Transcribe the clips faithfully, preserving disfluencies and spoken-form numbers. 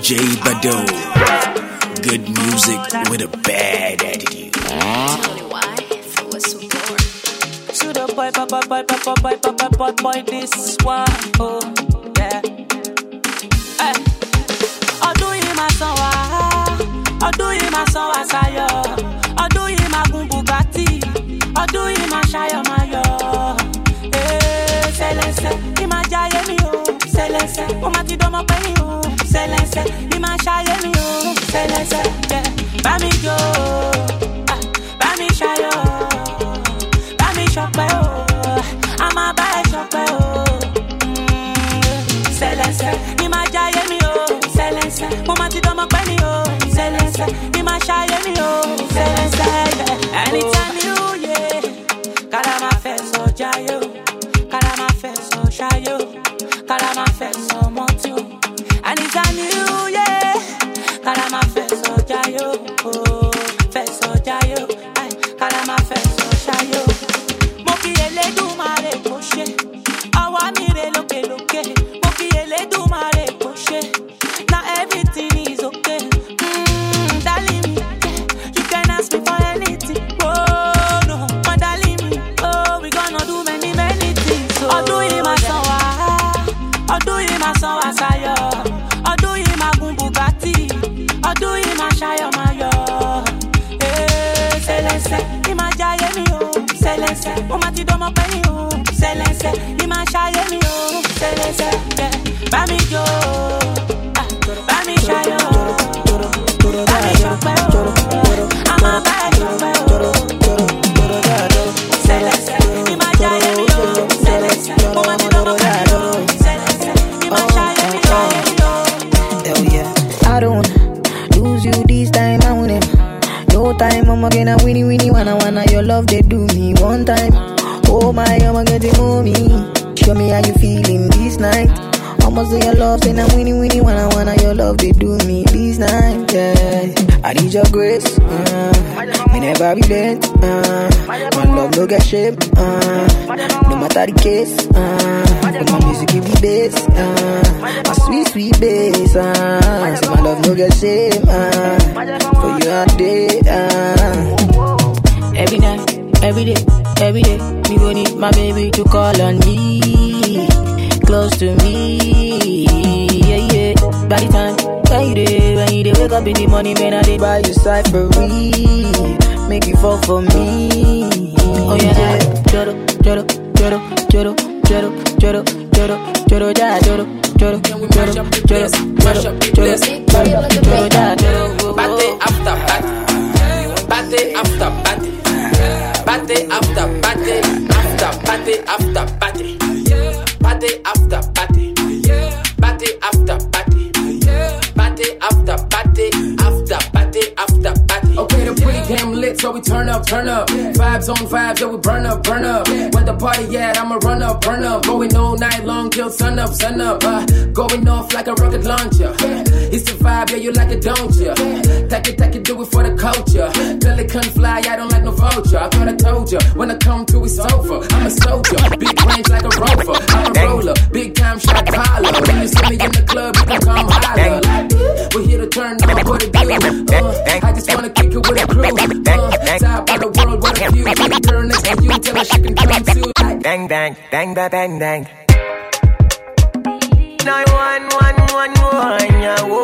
J Bado. Good music with a bad attitude. Tell me why, if it was so boring. Shoot up, boy, boy, boy, boy, boy, boy, boy, boy, boy, boy, this one, oh, yeah. Hey. Ọdún yìí máa san wá, ọdún yìí máa san wá sáyọ̀, ọdún yìí máa gun Bugatti, ọdún yìí máa ṣayọ̀ máa yọ̀. Ee, sẹlẹsẹ, ní máa jayé mi o, sẹlẹsẹ, mo máa ti dánmọ́ pẹ́ mi o, sẹlẹsẹ, ní máa ṣayé mi o, sẹlẹsẹ, yeah. Bá mi jó, ah, bá mi ṣayọ̀, bá mi ṣọpẹ́ o, a máa bá ẹ ṣọpẹ́ o. Sẹlẹsẹ, ní máa jayé mi o, sẹlẹsẹ, mo máa ti dánmọ́ pẹ́ mi o, sẹlẹsẹ, ní máa ṣayé mi o, sẹlẹsẹ, yeah. Anytime you, yeah, kára máa fẹ́ sọ jayé o, kára máa fẹ́ sọ ṣayé o, kára máa fẹ́ sọ mọ́tí o. Anytime you, yeah, kára máa fẹ́ sọ jayé o, fẹ́ sọ jayé o, kára máa fẹ́ sọ ṣayé o. Mo kí Elédùmarè kó ṣe, ọwọ́ mi rè lókè lókè. Mo kí Elédùmarè kó ṣe, now everything is okay. Mm, darling me, you can ask me for anything. Oh no, my darling me, oh we gonna do many many things. So, ọdún yìí máa san wá, ọdún yìí máa san wá sáyọ̀, ọdún yìí máa gun Bugatti, ọdún yìí máa ṣayọ̀ máa yọ̀. Ee, sẹlẹsẹ, ní máa jayé mi o, sẹlẹsẹ, mo máa ti dánmọ́ pẹ́ mi o, sẹlẹsẹ, ní máa ṣayé mi o, sẹlẹsẹ, yeah. Bá mi jó, ah, bá mi ṣayọ̀, bá mi ṣọpẹ́ o, a máa bá ẹ ṣọpẹ́ o. Sẹlẹsẹ, ní máa jayé mi o, sẹlẹsẹ, mo máa ti dánmọ́ pẹ́ mi o, sẹlẹsẹ, ní máa ṣayé mi o. Hell yeah. I don't wanna lose you this time, I want it. No time, I'ma get a winnie winnie wanna wanna your love they do me one time. Oh my, I'ma get it on me. Show me how you feeling this night. I'ma say your love, say I'm winnie winnie wanna wanna your love they do me this night. Yeah, I need your grace. Uh, me never relent. Uh, my love no get shame. Uh, no matter the case. Uh, but my music give me bass. Uh, my sweet sweet bass. Uh, say my love no get shame. Uh, for you all day. Uh. Every night, every day, every day, me gon' need my baby to call on me, close to me, yeah, yeah. By the time, when you dey, when you dey wake up in the morning, man, I dey buy you cyphery, make you fall for me, oh yeah. Joro, joro, joro, joro, joro, joro, joro, joro, ja, joro, joro, joro, joro, joro, joro, joro, joro, ja, joro. Party after party, party after party, party after party, after party after party, party after party, party after party, party after party, after party after party. Okay, the pre-game lit, so we turn up, turn up. Vibes on vibes, so we burn up, burn up. Where the party at, I'ma run up, burn up. Going all night long till sun up, sun up. Uh, going off like a rocket launcher. It's the vibe, yeah, you like it, don't ya? Take it, take it, do it for the culture. Girl, it couldn't fly, I don't like no vulture. I thought I told ya, when I come to, it's over. I'm a soldier, big range like a rover. I'm a roller, big time shot caller. When you see me in the club, you can come holler. Like, we're here to turn on, what it do? Uh, I just wanna kick it with a crew. Uh, top of the world, what a view. Girl next to you, tell her she can come too. Like, bang, bang, bang, bang, bang, bang. Nine one one one one, yeah, whoa.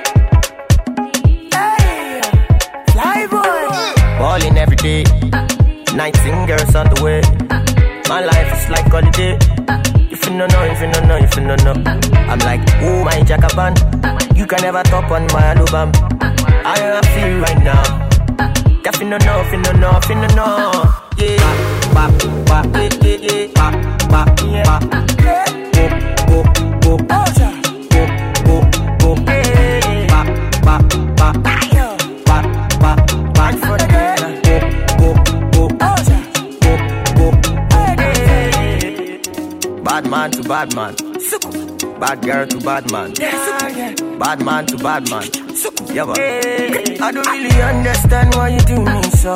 Hey, fly boy. Balling every day, night singers on the way. My life is like holiday. If you don't know, if you don't know, if you don't know, I'm like, oh my Jackaban. You can never top on my album. I am feel right now. If you don't know, if you don't know, if you don't know, yeah. Ba ba ba, yeah yeah ba ba ba. Go go go, go go go, ba ba ba, ba ba ba. For the girl, go go go, go go go. Bad man to bad man, bad girl to bad man, bad man to bad man. Yeah, but I don't really understand why you do me so.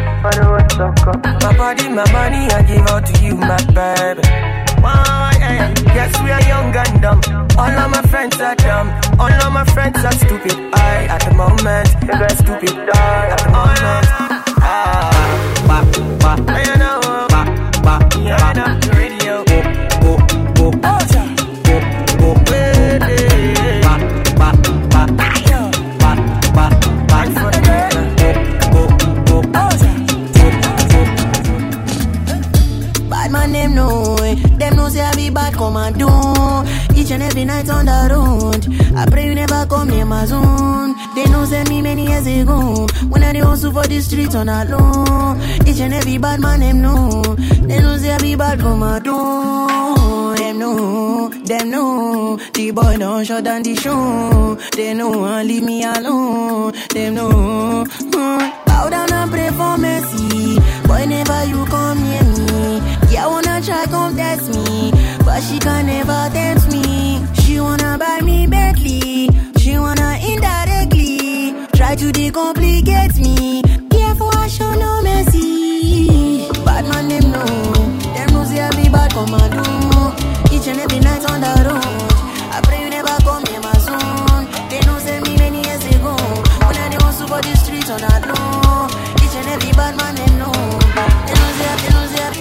My body, my money, I give out to you, my baby. Why? Yes, we are young and dumb. All of my friends are dumb. All of my friends are every night on the road. I pray you never come near my zone. They know send me many years ago. When I dey hustle for the streets on alone. Each and every bad man them know. They know say I be bad for my door. Them know, them know. The boy don't shut down the show. They know and leave me alone. Them know. Mm. Bow down and pray for mercy. Whenever you come near me, yeah, wanna try come test me, but she can never tempt me. She wanna buy me Bentley. She wanna indirectly try to decomplicate me. Careful, I show no mercy. Bad man, them know. Them know say I be bad commando. Each and every night on the road. I pray you never come near my zone. They know send me many years ago. When I dey hustle for the streets on that low. Each and every bad man, them know. They know say I, they know say I.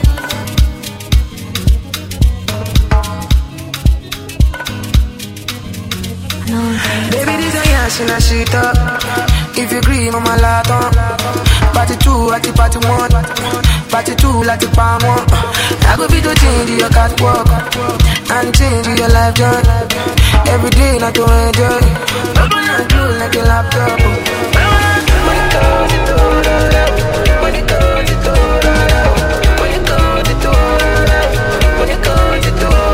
Baby, this a yash and a shit up. If you agree, mama laton. Party two, at the party one. Party two, like the palm one. I go be to change your catwalk and change your life journey. Every day, not to enjoy. Open and close like a laptop. When it goes, it goes, when it goes, it goes, when it goes, it goes, when it goes, it goes.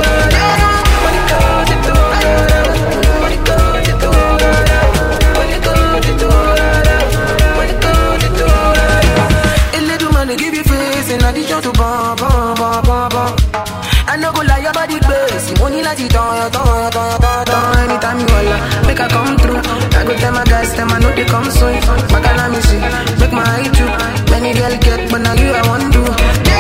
To bum, bum, bum, bum, bum. I no go lie, your body crazy. Money like it, don, don, don, don, don. Anytime you holla, make I come through. I go tell my guys, them I know they come soon. Back and me see, make my eye too. Many girl get, but now you I want to.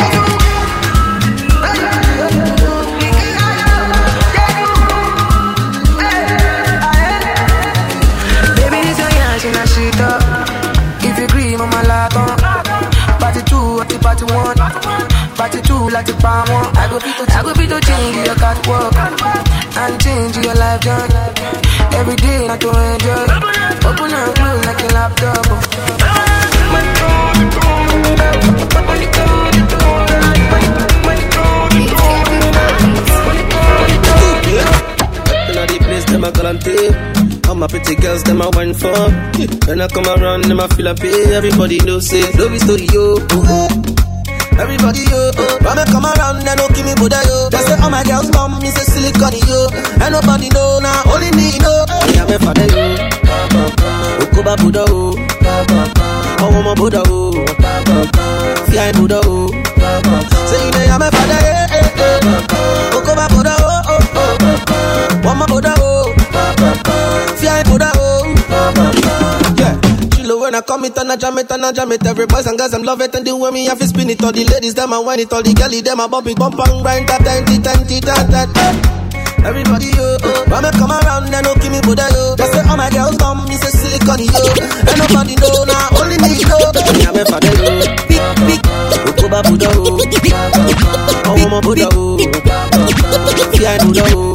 Baby, this your yash and I shit up. If you agree, mama laton. Party two, at the party one. Party two, like the palm one. I go be to, I go be to change your catwalk and change your life journey. Every day, not to enjoy. Open and close like a laptop. In the place, them a guarantee. All my pretty girls, them a wine for. When I come around, them a feel a pay. Everybody knows it, love is story, yo. Everybody, yo. When I come around, they don't give me Buddha, yo. They say, all my girls come, me say silicone, yo. And nobody know, now only me know. I am a father, yo. Okuba Buddha, yo. Oh, mama Buddha, yo. Fly Buddha, yo. Say, I am a father, eh, eh, eh. Okuba Buddha, oh, oh, oh. Mama Buddha, oh. Fly Buddha, oh. Yeah. When I come it and I jam it and I jam it, every boys and girls them love it and the way me have to spin it. All the ladies them I whine it, all the girlie them I bump it, bump and grind that twenty, twenty, that that. Everybody yo, when I come around they don't give me Buddha yo. They say all my girls come, me say silicone yo. And nobody know now, only me know. Me have a father yo, big big. Okuba Buddha yo, oh mama Buddha yo, fly Buddha yo.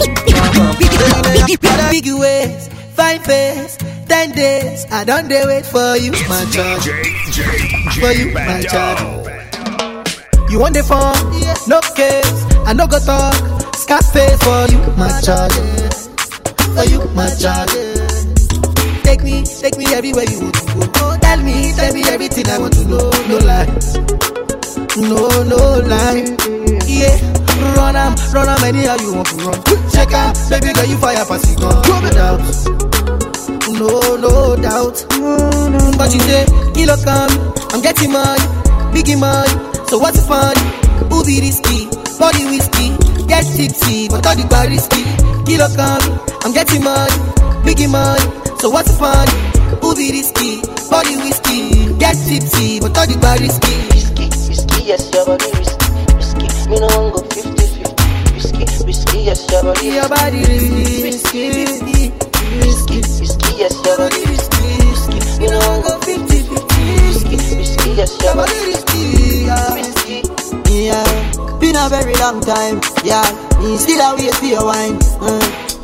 Big ways, fine face. Ten days, I don't dare wait for you, my child. For you, my child. You want the phone? No case, I no go talk. Scarface for you, my child. For you, my child. Take me, take me everywhere you want to go. Tell me, tell me everything I want to know. No lies, no, no lie. Yeah, run am, run am anyhow you want to run. Check out, baby girl you fire pass it on. No doubt. No, no doubt. Mm-hmm. But you say, kilo come, I'm getting money, biggie money. So what's the fun? Who be risky? Body whiskey, get tipsy, but all the bar risky. Kilo come, I'm getting money, biggie money. So what's the fun? Who be risky? Body whiskey, get tipsy, but all the bar risky. Risky, risky, yes, your body risky. Risky, me no one go fifty fifty. Risky, risky, yes, your body risky. Your body risky, risky, risky. Risky, risky, yes, your body risky, risky. You know I'm go fifty fifty. Risky, risky, yes, your body risky, risky. Yeah, been a very long time, yeah. Me still a wait for your wine. Uh.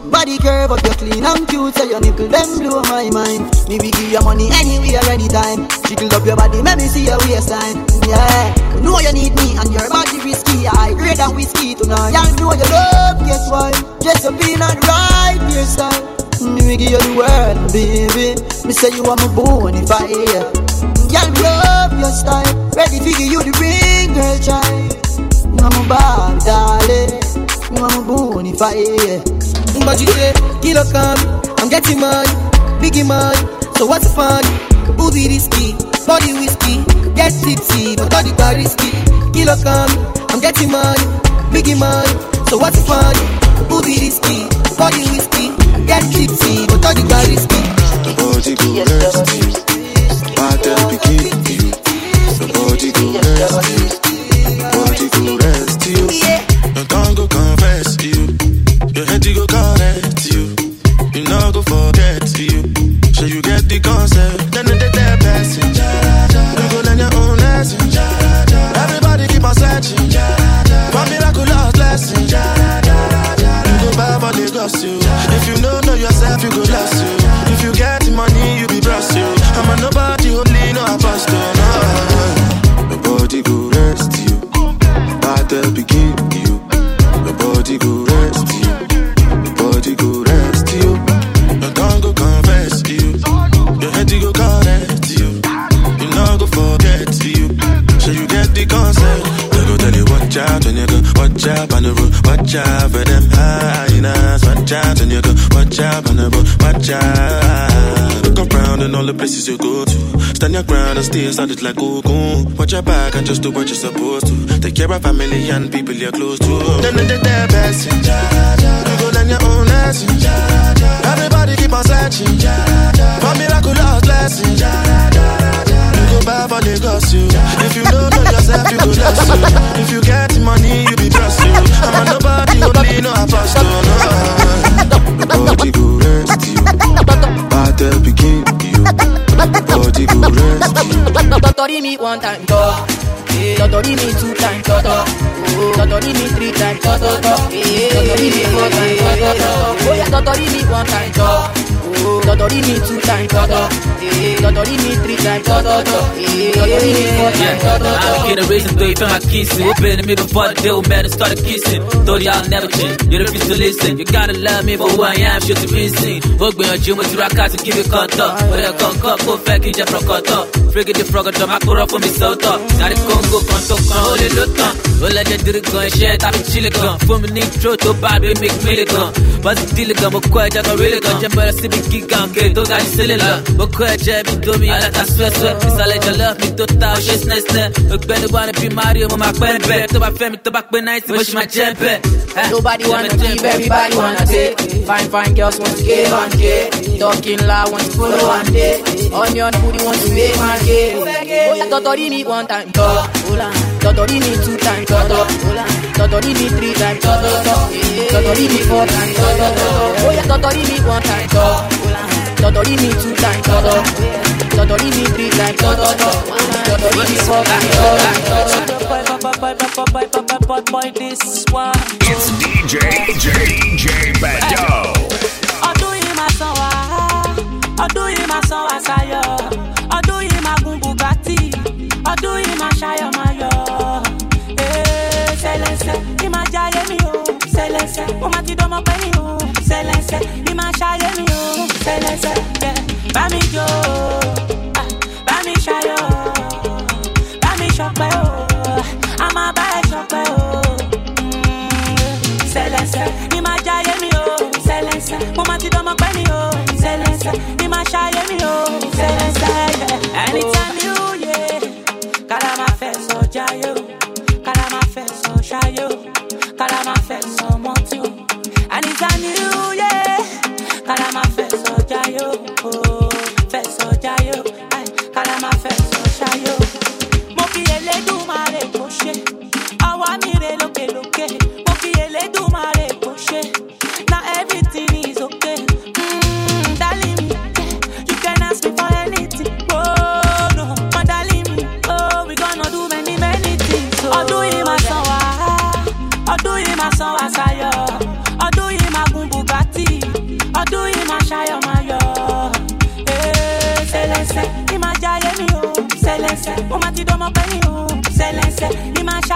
Body curve up, you clean and cute, so your nipple them blow my mind. Me we give you money anywhere, anytime. Jiggle up your body, let me see your waistline. Yeah, you know you need me and your body risky. I grade and whiskey tonight. Y'all know you love, guess why? Dress up in and right hairstyle. Me we give you the world, baby. Me say you are my bonafide. Y'all love your style. Ready to give you the ring, girl, child. You are my bad, darling. You are my bonafide. But you say, kilo come, I'm getting money, biggie money, so what's the fun? Booty risky, body whiskey, get tipsy, but body got risky. Kilo come, I'm getting money, biggie money, so what's the fun? Booty risky, body whiskey, get tipsy, but body got risky. The body go rest you, body begin you. The body go rest you, body go rest you. Your tongue go confess you. Your head to go correct you. You know go forget you. So you get the concept. Then the day passing. You go learn your own lesson. Everybody keep on searching for miraculous blessing. You go buy for the gossip you. If you don't know yourself, you go lost you. If you get the money, you be blessed you. I'm a nobody, only no apostle. No. Your body go rest you. Battle begin you. Your body go rest you. Body go rest you. Your tongue go confess you. Your head to go correct you. You know go forget you. So you get the concept. They go tell you watch out when you go. Watch out on the road. Watch out for them hyenas. Watch out when you go. Watch out on the road. Watch out. Look around in all the places you go to. Stand your ground and stay solid like Goku. Watch your back and just do what you're supposed to. Take care of family and people you're close to. Then the day passing. You go learn your own lesson. Everybody keep on searching for miraculous blessings. You go buy for the gossip. If you don't know yourself, you go lost you. If you get the money, you be blessed you. I'm a nobody, only no apostle. No. Body go rest you. Battle begin you. Body go rest you. Totori me one time, talk. Totori me two times, talk. Totori me three times, talk. Totori me four times, talk. Oh yeah, totori me one time, talk. Totori me two times, talk. Totori me three times, talk. Totori me four times, talk. I get a reason to feel my kissing. Whoop in me before the deal, man, and started kissing. Told you I'll never change. You refuse to listen. You gotta love me for who I am, shit to be seen. Work me on gym with your rock out to give you contact. But I can't come, go back in your front up. Freaking the frog up, I put up for me so tough. Now the Congo can't talk, can't hold it, look on. Well, I just did it gun, shit, I've been chilling gun. For me, need throw to Bobby, make me gun. But the deal gun, but quite, I got really gun. Jump out of C B gig gun, okay, don't got silly love. But quite, Jab, do me, I let that sweat, sweat. It's all like you love me, don't touch, shit's nice, nice. Look better, wanna be Mario, my pen back. To my family, to back, but nice, push my jump back. Nobody wanna give, everybody wanna take. Fine, fine girls want to give on get. Talking loud, want to follow one day. Onion booty want to make my game. Oh yeah, totori me one time, talk. Totori me two times, talk. Totori me three times, talk. Totori me four times, talk. Oh yeah, totori me one time, talk. Totori me two times, talk. Totori me three times, talk. Totori me four times, talk. Boy, this one. It's D J J J Bado. Ọdún yìí máa san wá, ọdún yìí máa san wá sáyọ̀, ọdún yìí máa gun Bugatti, ọdún yìí máa ṣayọ̀ máa yọ̀. Sẹlẹsẹ, ní máa jayé mi o, sẹlẹsẹ, mo máa ti dánmọ́ pẹ́ mi o, sẹlẹsẹ, ní máa ṣayé mi o, sẹlẹsẹ, bá mi jó, bá mi ṣayọ̀, bá mi ṣọpẹ́ o, a máa bá ẹ ṣọpẹ́ o. Sẹlẹsẹ, ní máa jayé mi o, sẹlẹsẹ, mo máa ti dánmọ́ pẹ́ mi o, sẹlẹsẹ, ní máa ṣayé mi o, sẹlẹsẹ. Anytime you yeah, kára máa fẹ́ sọ jayé o, kára máa fẹ́ sọ ṣayé o, kára máa fẹ́ sọ mọ́tí o. Anytime you yeah, kára máa fẹ́ sọ jayé o, fẹ́ sọ jayé o, kára máa fẹ́ sọ ṣayé o. Mo fi Elédùmarè kó ṣe, ọwọ́ mi rè lókè lókè. Mo fi Elédùmarè kó ṣe, now everything is okay.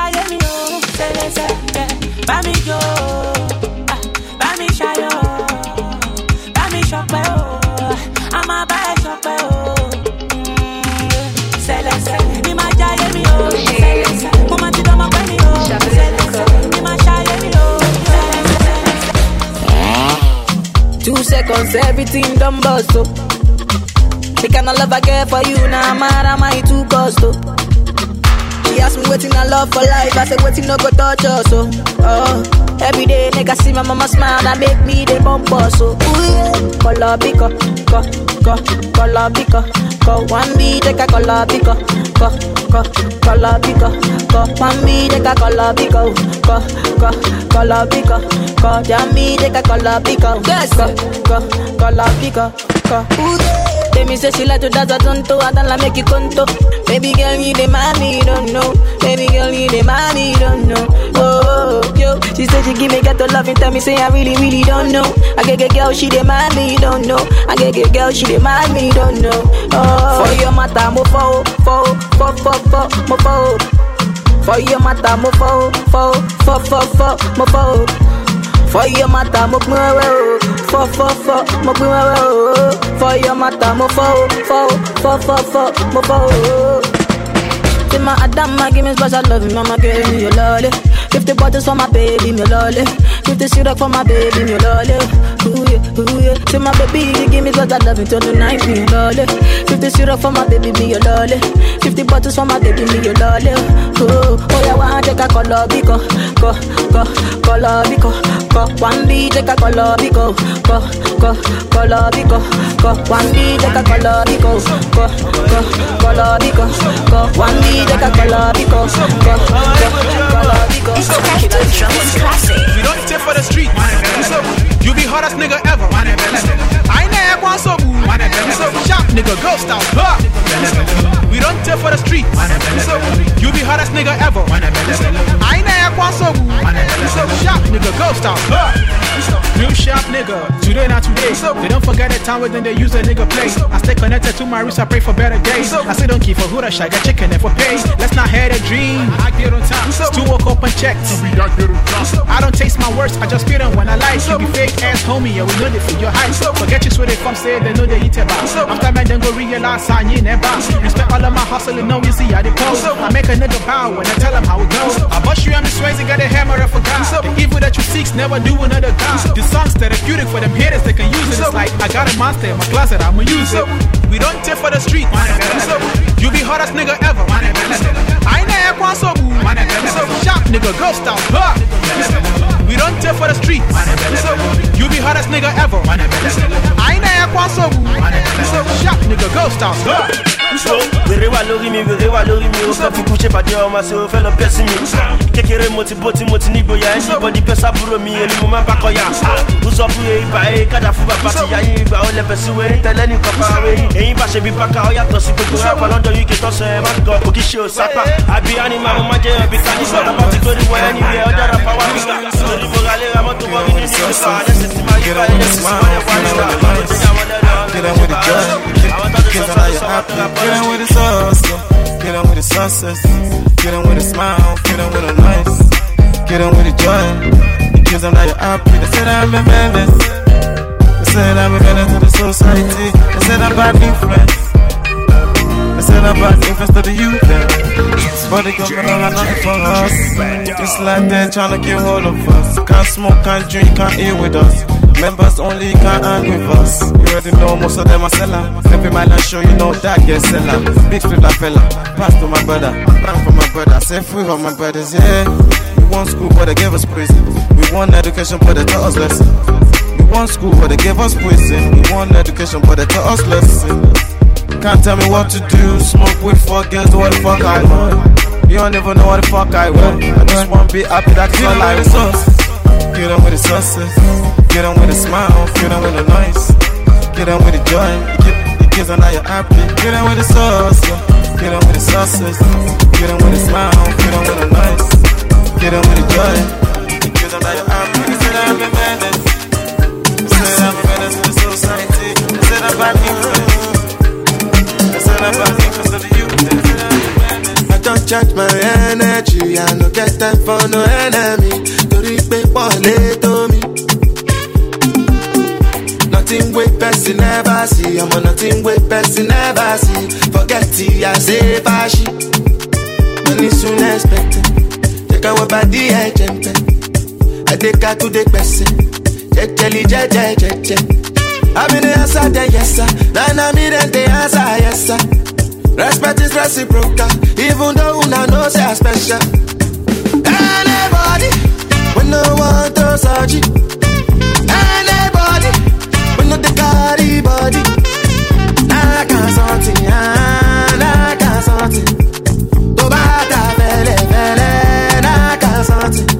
jaye mi o, selese, bami jo, bami shayo, bami shope o, ama ba shope o, selese, ni ma jaye mi o, selese, mama ti do ma pe mi o, selese, ni ma shaye mi o, selese. Two seconds, everything done bust up. The kind of love I get for you now, mad am I too cost oh. She asked me waiting I love for life, I said waiting no go touch us oh. Oh, every day nigga see my mama smile, that make me the bump us oh. Ooh yeah, color biko, ko, ko, color biko, ko. One B take a color biko, ko, ko, color biko, ko. One B take a color biko, ko, ko, color biko, ko. Jammy take a color biko, ko, ko, color biko, ko. Ooh yeah. They me say she like to dance a tonto, I don't like make you conto. Baby girl, you the money, you don't know. Baby girl, you the money, you don't know. Oh, oh, yo, she said she give me get to love and tell me say I really, really don't know. I get get girl, she the money, you don't know. I get get girl, she the money, you don't know. Oh, for your mata, mo fo, fo, fo, fo, fo, mo fo. For your mata, mo fo, fo, fo, fo, fo, mo fo. For your mata, mo gbin wewe fo fo fo, mo gbin wewe for your mata, mo fo fo fo fo fo, mo fo. Say my Adama, give me special love, mama give me your lolly. Fifty bottles for my baby, me lolly. Fifty syrup for my baby, me lolly. Ooh yeah, ooh yeah. Say my baby, give me special love until the night, me lolly. Fifty syrup for my baby, me your lolly. Fifty bottles for my baby, me your lolly. Oh, oh yeah, one take a color biko, ko, ko, color biko, ko. One B take a color biko, ko, ko, color biko, ko. One B take a color biko, ko, ko, color biko, ko. One B take a color biko, ko, ko, color biko. We don't take for the street, you be hottest nigga ever. I never want so boo, so sharp nigga ghost out. We don't take for the street, you be hottest nigga ever. I never want so boo, so sharp nigga ghost out. Real sharp nigga, today not today. They don't forget the time when they use a nigga play. I stay connected to my roots, I pray for better days. I say don't keep for who the shy, got chicken and for pay. Let's not have a dream, I get on time. Still woke up and checked. I don't taste my words, I just feel them when I like. You be fake ass homie, yeah, we know they feel your height. Forget you where they come, say they know they eat about. After man, then go realize I ain't never. Respect all of my hustle and know you see how they pose. I make a nigga bow when I tell them how it goes. I bust you, I'm Swayze, got a hammer up for God. The evil that you seek, never do another God. The song's therapeutic for them haters, they can use it. It's like I got a monster in my closet, I'ma use it. We don't take for the street, you be hottest nigga ever. I never want so boo, so sharp nigga ghost out. We don't take for the street, you be hottest nigga ever. I never want so boo, so sharp nigga ghost out. Vere walori mi, vere walori mi. O fi coucher pa de o ma se o fe lo pesi mi. Kekere moti boti moti ni gboya. Anybody pesa buro mi, eni mo ma pa koya. Uso fu e iba e kada fu ba pati ya yin iba o le pesi we. Tele ni ko pa we. Eyin ba se bi paka o yato si gbogbo ra pa London U K to se ma go ko ki se o sapa. Abi anima mo ma je bi tani so ta party go ni we anywhere. O dara pa wa mi. So ni mo ga le ra mo to wo ni ni so sa. Let's see my you guys. Let's see Get on with the joy, get on how you happy. Get on with the sauce, get on with the success. Get on with a smile, get on with a nice. Get on with the joy, because I'm not your happy. They said I'm a menace. They said I'm a menace to the society. They said I'm bad influence. They said I'm bad influence to the youth. But they come along and nothing for us. It's like they're trying to get hold of us. Can't smoke, can't drink, can't eat with us. Members only can't hang with us. You already know most of them are seller. Every mile I show you know that get seller. Big flip like fella. Pass to my brother. Bang for my brother. Say free for my brothers, yeah. We want school but they gave us prison. We want education but they taught us lesson. We want school but they gave us prison. We want education but they taught us lesson. Can't tell me what to do. Smoke with four girls, what the fuck I want. You don't even know what the fuck I want. I just want to be happy, that's all I want. Get on with the success. Get on with a smile, get on with a nice. Get on with the joy, the kids are now you're happy. Get on with the sauce, get on with the success. Get on with a smile, get on with a nice. Get on with the joy, the kids are now you're happy. They said I'm a menace. They said I'm a menace to the society. They said I'm bad influence. They said I'm bad influence to the youth. I don't charge my energy. see, I no get time for no enemy. To reach me, one to me. Nothing with person never see. I'm on nothing with person never see. Forget it, I say fashi. Money soon expected. Take our body, I jump. I take her to the person. Check, jelly, check, check, check, check. I'm in the answer, the yes, sir. Then I'm in the answer, yes, sir. Respect is reciprocal. Even though una know say I'm special. Anybody, when no one to search it. Anybody, when no the carry body. I can't something, I can't something. To bata vele vele, I can't something.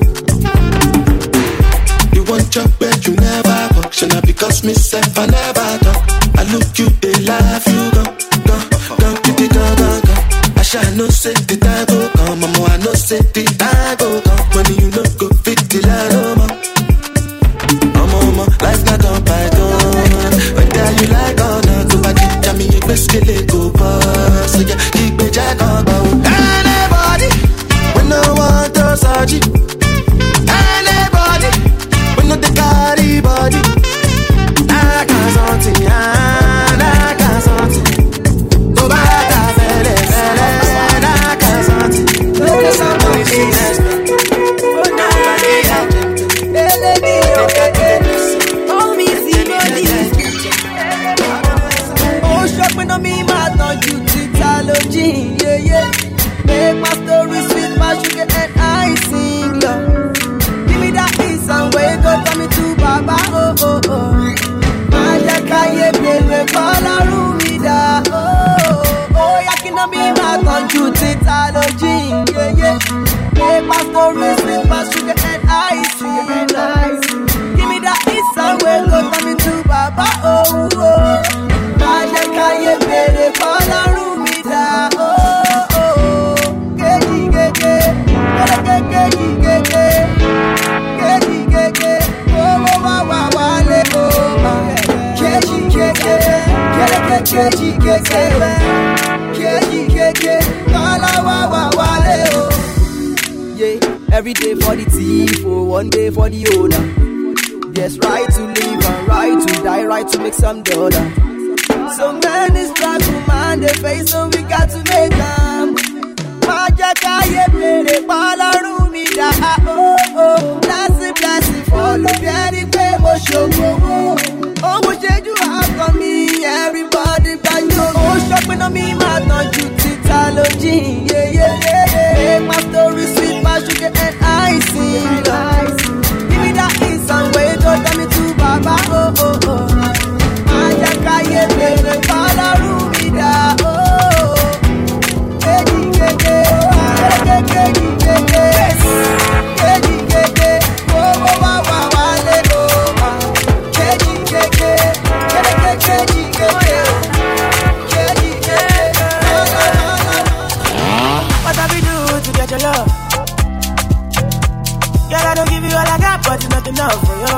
You want your bed, you never function. Because myself I never talk. I look you, they laugh, you go, go, go, go, go, go, go. I shall no say the time go come, mama. I no say the time go come. When you no go fit the line, mama. Mama, life not on python. Whether you like or not, go back to me, you best kill it, go pass. So yeah, keep me jack on bow. Anybody, when no one to search it. Anybody, when no the carry body. I can't something, I can't something. Go back to fele, fele, I can't something. Look at somebody see this. Oh, nobody has oh, me see body. Oh, shop when I'm in my thought you titology, yeah, yeah. Make my story sweet, my sugar and I sing love. Give me that peace and wake up, come me to Baba, oh, oh, oh. Kaya baby, follow Rumida. Oh, oh, ya can be my conjure technology. Yeah, yeah. Hey, my stories with my sugar and ice. Give me that peace and well, go coming to Baba. Oh, oh. Kaya kaya baby, follow Rumida. Oh, oh. Keji, keji, keji, keji, keji, keji, keji. Oh, oh, oh, oh, oh, oh. Keji keke, keke keji keke, keji keke, kala wa wa wale oh. Yeah, every day for the thief, oh, one day for the owner. Yes, right to live and right to die, right to make some dollar. So many struggle, man, they face, so we got to make them. Maja kaye pere pala rumida, oh oh, blessing blessing follow, very pay show oh. Oh, what you have for me? Everybody by you. Oh, shopping on me, man, not you technology. Yeah, yeah, yeah, yeah. Make my story sweet, my sugar and ice. Give me that ease and wait, don't tell me to Baba. Oh, oh, oh. I just can't get baby, follow Rumida. Oh, keji, keji, keji, keji, keji, keji, keji. Oh, oh, oh, oh, oh, oh. What have we do to get your love? Girl, I don't give you all I got, but it's not enough for you.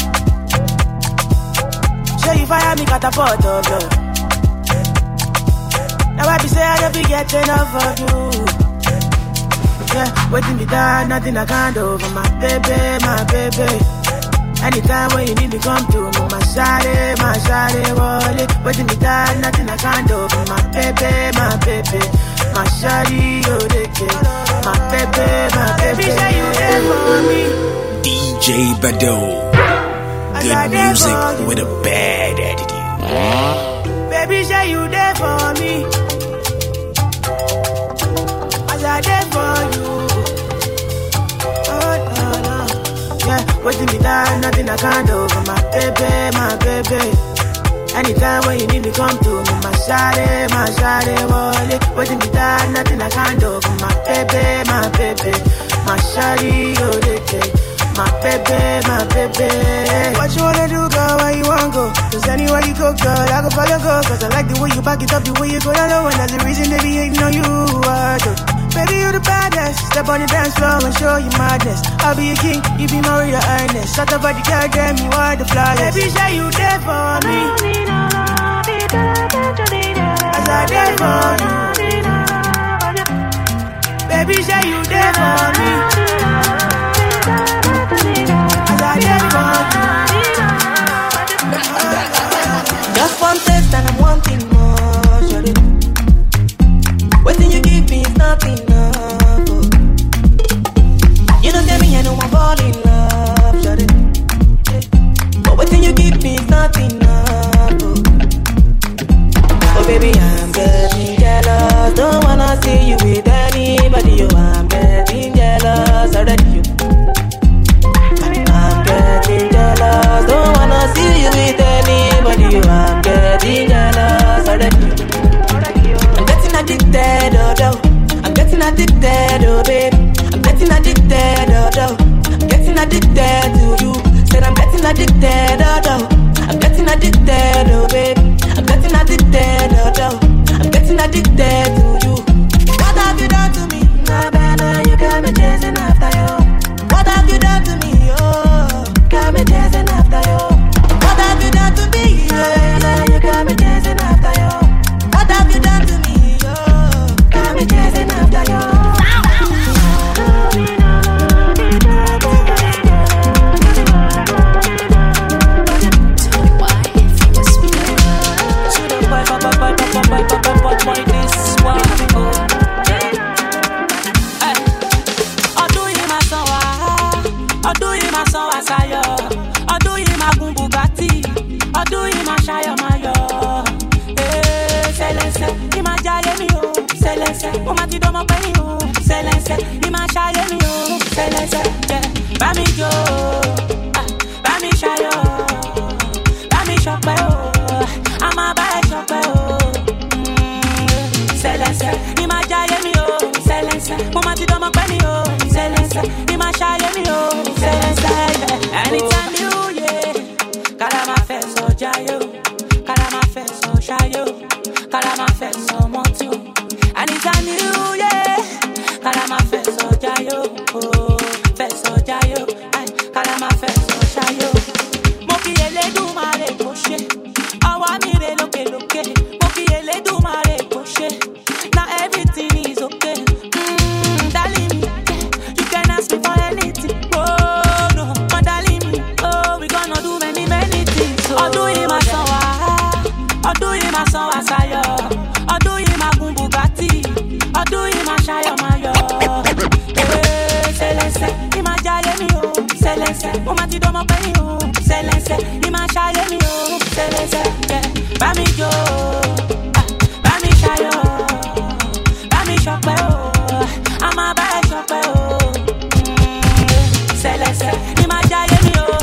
Show you fire me, catapult of love. Now I be say I don't be getting enough of you. Yeah, waiting me down, nothing I can't do for my baby, my baby. Anytime when you need me, come to me, my shawty, my shawty, wallet. Waiting me down, nothing I can't do for my baby, my baby. My shawty, oh, they get my baby, my baby. Say you there for me. D J Bado. Good music with a bad attitude. Baby, say you there for me. As I there for you. Oh, no, no. Yeah, waiting me down, nothing I can't do for my baby, my baby. Anytime when you need me, come to me, my shawty, my shawty, wallet. Waiting me down, nothing I can't do for my baby, my baby. My shawty, oh, they take my baby, my baby. What you wanna do, girl, where you wanna go? Cause anywhere you go, girl, I go follow, go. Cause I like the way you back it up, the way you go down low. And that's the reason they be hating on you, I do. Baby, you the baddest. Step on the dance floor and show you madness. I'll be a king, you be my real highness. Shut up, body, girl, damn, you are the flawless. Baby, say you there for me. As I there for you. Baby, say you there for me. As I there for you. Just one taste and I'm wanting more, shawty. Waiting you give me is not enough. Oh. You don't tell me I know I'm falling in love, shawty. But waiting you give me is not enough. Oh. Oh baby, I'm getting jealous. Don't wanna see you with anybody. Oh, I'm getting jealous already. You. I'm getting jealous. Don't wanna see you with anybody. Oh, I'm getting jealous already. I'm getting addicted, oh, oh. I'm getting addicted, oh baby. I'm getting addicted, oh, oh. I'm getting addicted to you. Said I'm getting addicted, oh, oh. I'm getting addicted, oh baby. I'm getting addicted, oh, oh. I'm getting addicted to you. What have you done to me? Nah, nah, you got me chasing after you. What have you done to me? Oh, got me chasing after you. What have you done to me? Yeah, nah, you got me chasing after you. What have you done to me? Oh, got me chasing after you. Anytime you, yeah, Kalama fes so jayo, Kalama fes so shayo, Kalama fes so motu. Anytime you, yeah, Kalama fes so jayo, oh, fes so jayo, Kalama fes so shayo. Moki ele du mare koshe, awa mire loke loke. Moki ele du mare koshe, now everything is okay. Mm, darling, you can ask me for anything. Oh no, my darling. Oh, we gonna do many, many things. So. Odo yi ma san wa, Odo yi ma san wa sayo, Odo yi ma gun Bugatti, Odo yi ma shayo mayo. Eh, selense, yi ma jaye mi o, selense, o ma ti do mo pe mi o, selense, yi ma shaye mi o, selense. Yeah, ba mi jo, ah, ba mi shayo, ba mi shope o, ama ba e shope o. Selense, yi ma jaye mi o.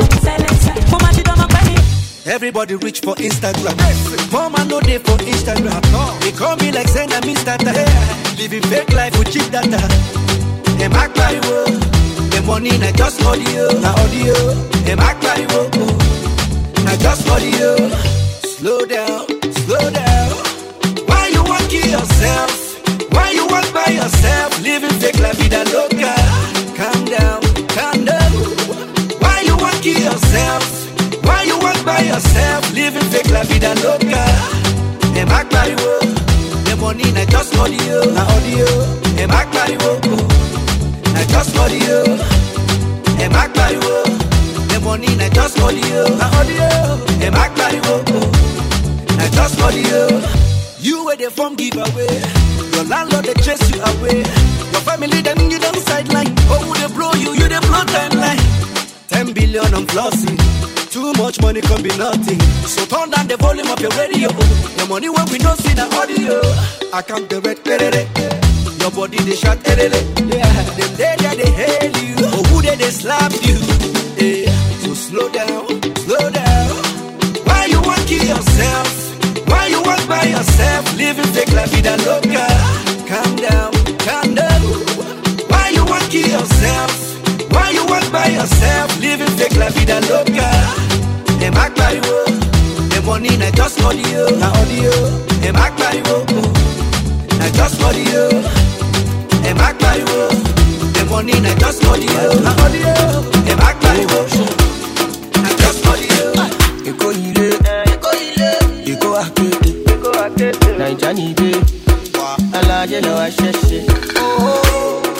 Everybody reach for Instagram. Mama no day for Instagram. They call me like saying I'm Mister Living fake life with cheap data. Them act like wo. The money na just audio, na audio. Them act like wo, na just audio. Slow down, slow down. Why you want kill yourself? Why you want by yourself? Living fake la vida loca. Calm down, calm down. Why you want kill yourself? Why you walk by yourself, living fake la vida loca? Them act like wo, the money na just audio, na audio. Them act like wo, na just audio. Them act like wo, the money na just audio, na audio. Them act like wo, na just audio. You where they from give away, your landlord they chase you away. Your family them you them sideline. Oh they blow you, you they blow timeline. Ten billion on flossing. Too much money can be nothing. So turn down the volume of your radio. The money when we don't see the audio. I count the red, your body they shot, yeah. Them there they hail you. Oh, who they they slap you? Yeah. So slow down, slow down. Why you want kill yourself? Why you want by yourself? Living fake la vida loca. Calm down, calm down. Why you want kill yourself? Why you walk by yourself, living fake la vida loca? Them act like wo, the money na just audio, na audio. Them act like wo, na just audio. Them act like wo, the money na just audio, na audio. Them act like wo, na just audio. Eko ile, eko ile, eko akete, eko akete. Naija ni be, alaje lo asheshe. Oh.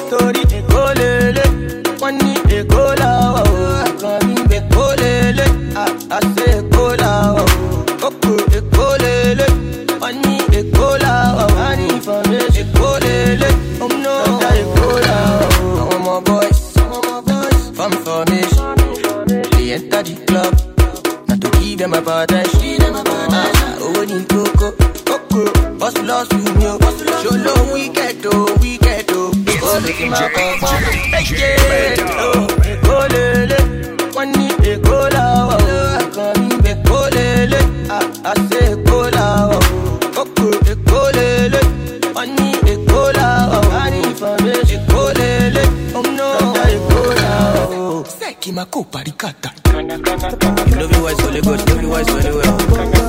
she never banana. Oh, ni coco, coco, hustle, hustle, yo. Show low, wicked, oh, wicked, oh. Oh, look at my papa. Hey, oh, go lele, one ni e go la, oh, come in, be go lele, ah, I say go la, oh, coco, e go lele, one ni e go la, oh, I need information, go lele, oh no, e go la, oh. Say, Kimako parikata. You love your voice for the good, love your voice for the well.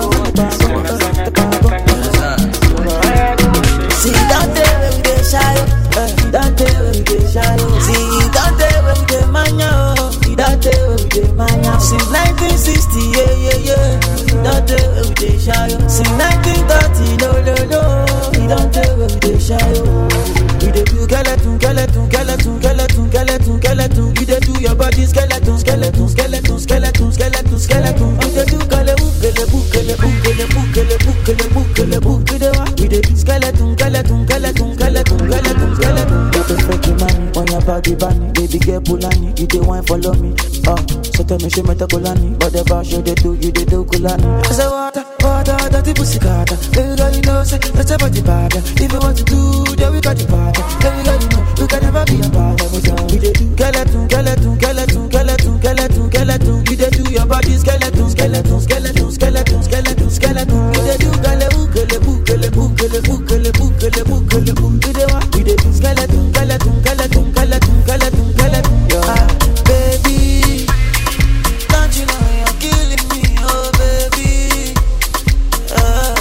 See that day when we get shy, that day when we get shy. See that day when we get mania, that day when we get mania. Since nineteen sixty, yeah, yeah, yeah. That day when we get shy. Since nineteen thirty, no, no, no. That day when we get shy. We dey do skeleton, skeleton, skeleton, skeleton, skeleton, skeleton. We dey do your body skeleton, skeleton, skeleton, skeleton, skeleton, skeleton. We dey do kale bukele bukele bukele bukele bukele bukele bukele. We dey do skeleton, skeleton, skeleton, skeleton, skeleton, skeleton. You dey fake money on your body, bunny. Baby girl Pulani, you dey wine follow me. Oh, so tell me she meta Kulani, whatever she dey do, you dey do Kulani. I say water, water, dirty pussy carter. Baby girl, you know say that's about the bad. If you want to do, then we got the bad. Baby girl, you know you can never be a bad. We dey do skeleton, skeleton, skeleton, skeleton, skeleton, skeleton. We dey do your body skeleton, skeleton, skeleton, skeleton, skeleton, skeleton. We dey do kale bukele bukele bukele bukele bukele bukele bukele. We dey do skeleton, skeleton, skeleton, skeleton, skeleton, skeleton. Ah, baby, don't you know you're killing me, oh baby. Ah,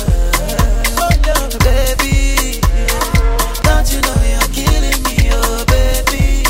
baby, don't you know you're killing me, oh baby.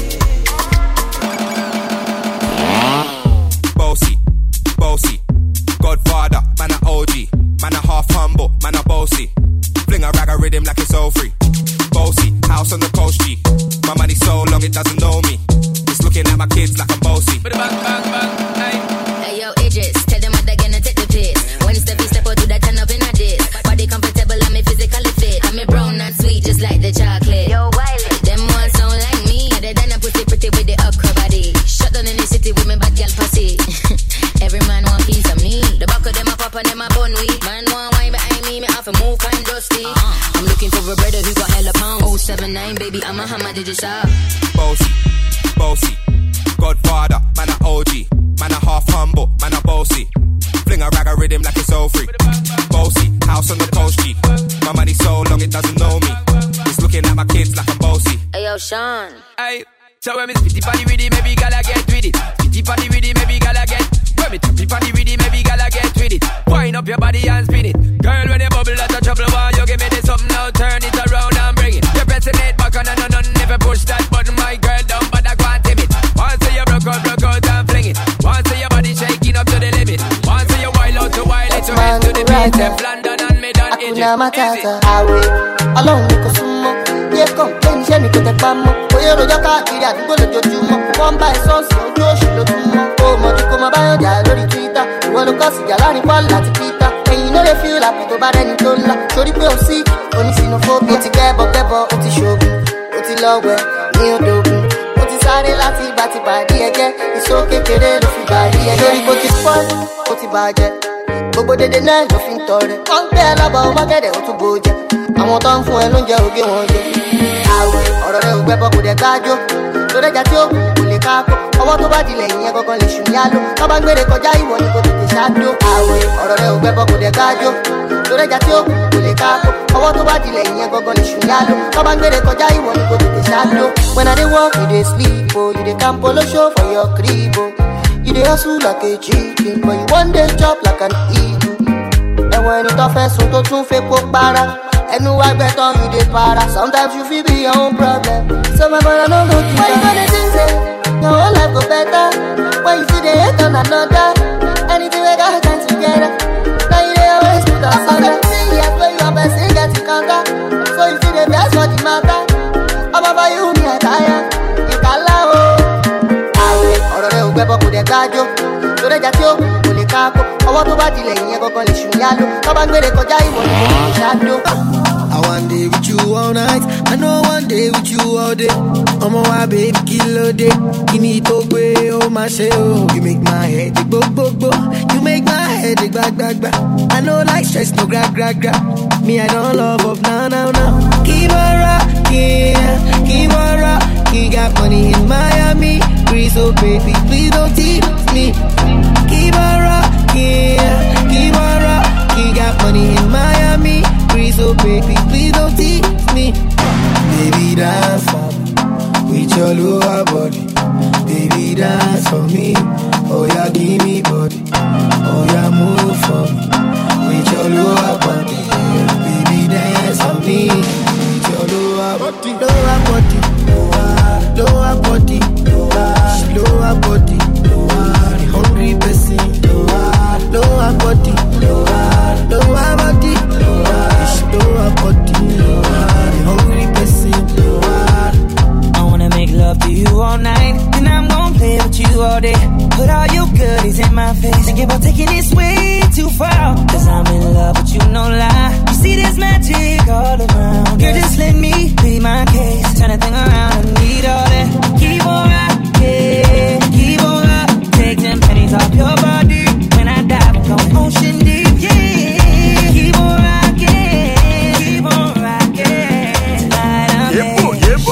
Bossy, bossy, Godfather, man a O G, man a half humble, man a bossy. Fling a rag a rhythm like it's all free. Bossy, house on the coast G. My money so long it doesn't know me. It's looking at my kids like I'm bossy. Bang, bang, bang, hey. Hey yo, Idris, tell them what they're gonna take the piss. When it's the feast, step out to that turn up in a dish. Body comfortable, I'm a physically fit. I'm a brown and sweet, just like the chocolate. Yo, Wiley, them ones sound like me. Other than a pussy pretty with the upper body. Shut down in the city with me bad girl pussy. Every man want piece of me. The back of them a pop and them a bun weed. Man want wine behind me, me have to move kind dusty. Uh-huh. I'm looking for a brother who got hella pound. oh seven nine, baby, I'm a hammer, did you shop? Bossy, bossy, Godfather, man a O G, man a half humble, man a bossy. Fling a rag a rhythm like it's all free. Bossy, house on the coast G. My money so long it doesn't know me. It's looking at my kids like I'm bossy. Hey yo, Sean. Hey, so when me spitty party with it, maybe gala get with it. Spitty party with it, maybe gala get. When me tappy party with it, maybe gala get with it. Wind up your body and spin it. Girl, when you bubble out of trouble, why you give me this something now? Turn it around and bring it. You're pressing it back on and on and never push that button, my girl down, but I can't tame it. Once you broke out, broke out and fling it. Once your body shaking up to the limit. Once you wild out to wild it, to hands to the beat. Left London and mid on Egypt. Hakuna matata, awe, alone niko sumo. Ye complain, she niko te pamo. Oye roja káàkiri àdúgbò lójoojúmọ́. Wọ́n bá ẹ sọ́ọ̀sì ojú oṣù lójúmọ́. O mọ̀ ní kó máa báyọ̀ jà lórí Twitter. Ìwọ ló kọ́ sí ìjà láàrin Paul àti Peter. Ẹ̀yin ló lè fi ìlàpì tó bá rẹ́ni tó ńlá. Torí pé o sí onísìnófóbì. O ti kẹ́bọ̀ kẹ́bọ̀, o ti ṣoògùn. O ti lọ́wẹ̀ ní odògùn. O ti sáré láti ìgbà tí bàdí ẹgẹ́. Ìṣó kékeré ló fi bàdí ẹgẹ́. Lórí bó ti pọ́n, o ti bàjẹ́. Gbogbo dédé náà ló fi ń tọrẹ. Wọ́n ń gbé ẹ lábọ̀ ọmọ gẹ̀dẹ̀ ó tún bò jẹ. Àwọn tó ń fún ẹ lóúnjẹ ògé wọn jẹ. Àwẹ̀ ọ̀rọ̀ rẹ̀ ò gbẹ́bọ̀ kò dẹ̀ kájó. Lórẹ́jà tí ó kù kò lè káàkó. Ọwọ́ tó bá dilẹ̀ ìyẹn gangan lè ṣùn yálò. Tó bá ń gbére kọjá ìwọ ni kò tètè ṣáájú. Àwẹ̀ ọ̀rọ̀ rẹ̀ ò gbẹ́bọ̀ kò dẹ̀ kájó. Lórẹ́jà tí ó kù kò lè káàkó. Ọwọ́ tó bá dilẹ̀ ìyẹn gangan lè ṣùn yálò. Tó bá ń gbére kọjá ìwọ ni kò tètè ṣáájú. When I dey work, you dey sleep, oh. You dey camp polo show for your crib, oh. You dey hustle like a chicken, but you one day chop like an eagle. Ẹ̀wọ̀n ẹni tó fẹ́ sùn tó tún fẹ́ kó para. Ẹnu wa gbẹ tán you dey para. Sometimes you feel be your own problem. So my brother no go do that. Why you gonna think say your whole life go better when you still dey hate on another? Anything we got done together. Now you dey always put us under. seventeen years wey you and person get encounter. So you still dey vex for the matter. Ọmọ bá you me attire. You can laugh o. Àwẹ̀ ọ̀rọ̀ rẹ̀ ò gbẹ́bọ̀ kò dẹ̀ kájó. Lórẹ́jà tí ó kù kò lè káàkó. Ọwọ́ tó bá dilẹ̀ ìyẹn gangan lè ṣùn yálò. Tó bá ń gbére kọjá ìwọ ni kò lè ṣáájú. I want to be with you all night. I know one stay with you all day. I'm on my baby, kill all day. You need to pay, oh my shit, oh. You make my head go, go, go. You make my head back, back, back. I know like stress, no grab, grab, grab. Me, I don't love up, now, now, now. Keep on rocking, keep on rocking. Got money in Miami, please, oh baby, please don't tease me. Keep on rocking, keep on rocking. Got money in Miami, please, oh baby, please don't tease me. Baby, dance for me with your lower body. Baby, dance for me. Oh yeah, give me body. Oh yeah, move for me with your lower body. Baby, dance for me with your lower body. Lower body, lower, lower body, lower, lower body, lower. The hungry person, lower, lower body, lower, lower body, lower, lower body, lower. The hungry person, lower. I wanna make love to you all night, and I'm gon' play with you all day. Put all your goodies in my face, thinking about taking this way too far. Cause I'm in love with you, no lie. You see there's magic all around. Girl, just let me be my case. Turn that thing around, I need all that. Keep on rocking, keep on rocking. Take them pennies off your body. When I dive, I'm going ocean deep, yeah. Keep on rocking, keep on rocking. Light up, yeah, boy, yeah, boy.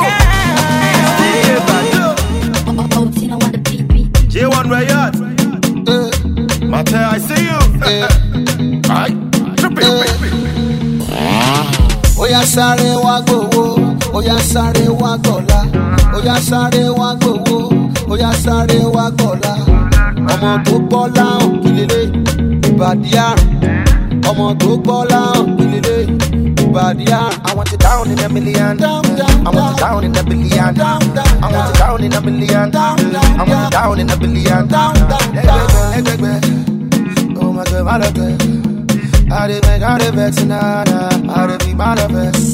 J one Rayad. Mate, I see you. Aye. Trip it, baby. Oya sáré wá gbowó, oya sáré wá gọ̀lá, oya sáré wá gbowó, oya sáré wá gọ̀lá. Ọmọ tó gbọ́ láhùn kìlélẹ̀ ìbàdí àrùn. Ọmọ tó gbọ́ láhùn kìlélẹ̀ ìbàdí àrùn. I want you down in a million. Down, down, I want you down in a billion. Down, down, I want you down in a million. Down, down, I want you down in a billion. Down, down, down. Oh my God, my God. I did make all the vex now, I did be my vex.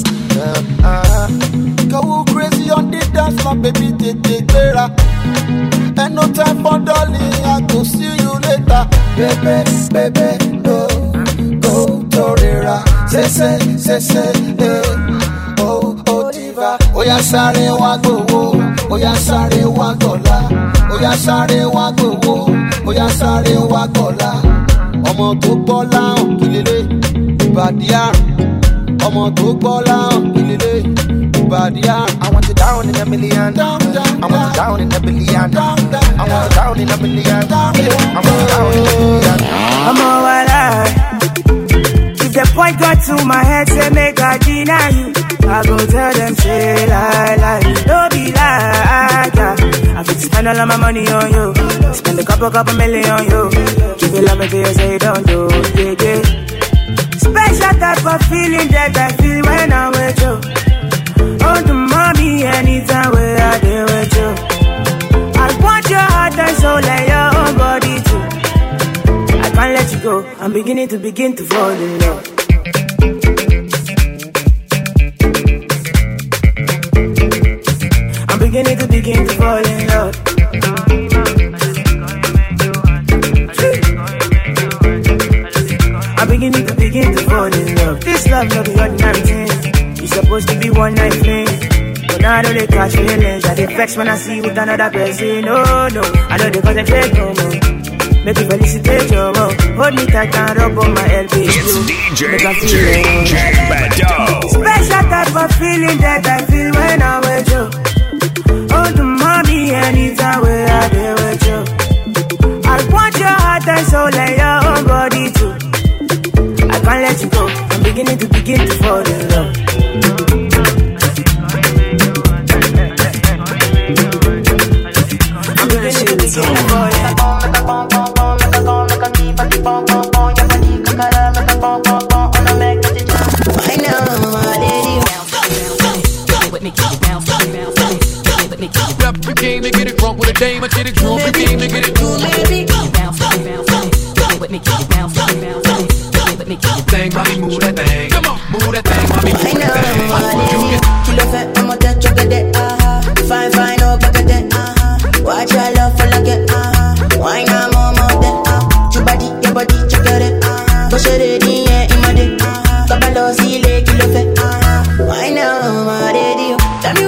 Go crazy on the dance floor, baby, take take better. And no time for darling, I go see you later. Baby, baby, no, go Torera. Say, say, say, say, hey. Oh, oh, diva. Oya sáré wá gbowó, oya sáré wá gọ̀lá, oya sáré wá gbowó, oya sáré wá gọ̀lá. Ọmọ tó gbọ́ láhùn kìlélẹ̀ ìbàdí àrùn. Ọmọ tó gbọ́ láhùn kìlélẹ̀ ìbàdí àrùn. I want you down in a million. Down, down, I want you down in a billion. Down, down, I want you down in a million. down, I want you down in a billion. I'm all alive. If the point got to my head, say make I deny you. I go tell them, say lie, lie. Don't be like that. I fit spend all of my money on you. Spend a couple, couple million on you. Give you love until you say don't do, yeah, yeah. Special type of feeling that I feel when I'm with you. Oh, the mommy, anytime where I deal with you. I want your heart and soul and your own body too. I can't let you go. I'm beginning to begin to fall in love. I'm beginning to begin to fall in love. I'm beginning to begin to fall in love. This love not the ordinary thing. It's supposed to be one night thing. But now I know they catch feelings. I get vexed when I see you with another person. No, no, I know they concentrate no more. Make you felicitate your mom. Hold me tight and rub on my L B. It's D J J J Bado. Special type of feeling that I feel when I'm with you. Oh, the mommy, anytime where I deal with you. I want your heart and soul and your own body too. I can't let you go. I'm beginning to begin to fall in love. I'm beginning to begin to fall in love. Rap the game to get it drunk with a dame. I get it drunk, the game to get it drunk. Thing, mommy, move that thing. Come on, move that thing, mommy, move that thing. Kill a fat, I'm a touch of it, uh-huh. Fine, fine, oh, back at it, uh-huh. Watch your love for like it, uh-huh. Why not more, more than, uh-huh. Your body, your body, check it, uh-huh. Push it in, yeah, in my dick, uh-huh. Kabalo, see, kill a fat, uh-huh. Why not, my daddy, tell me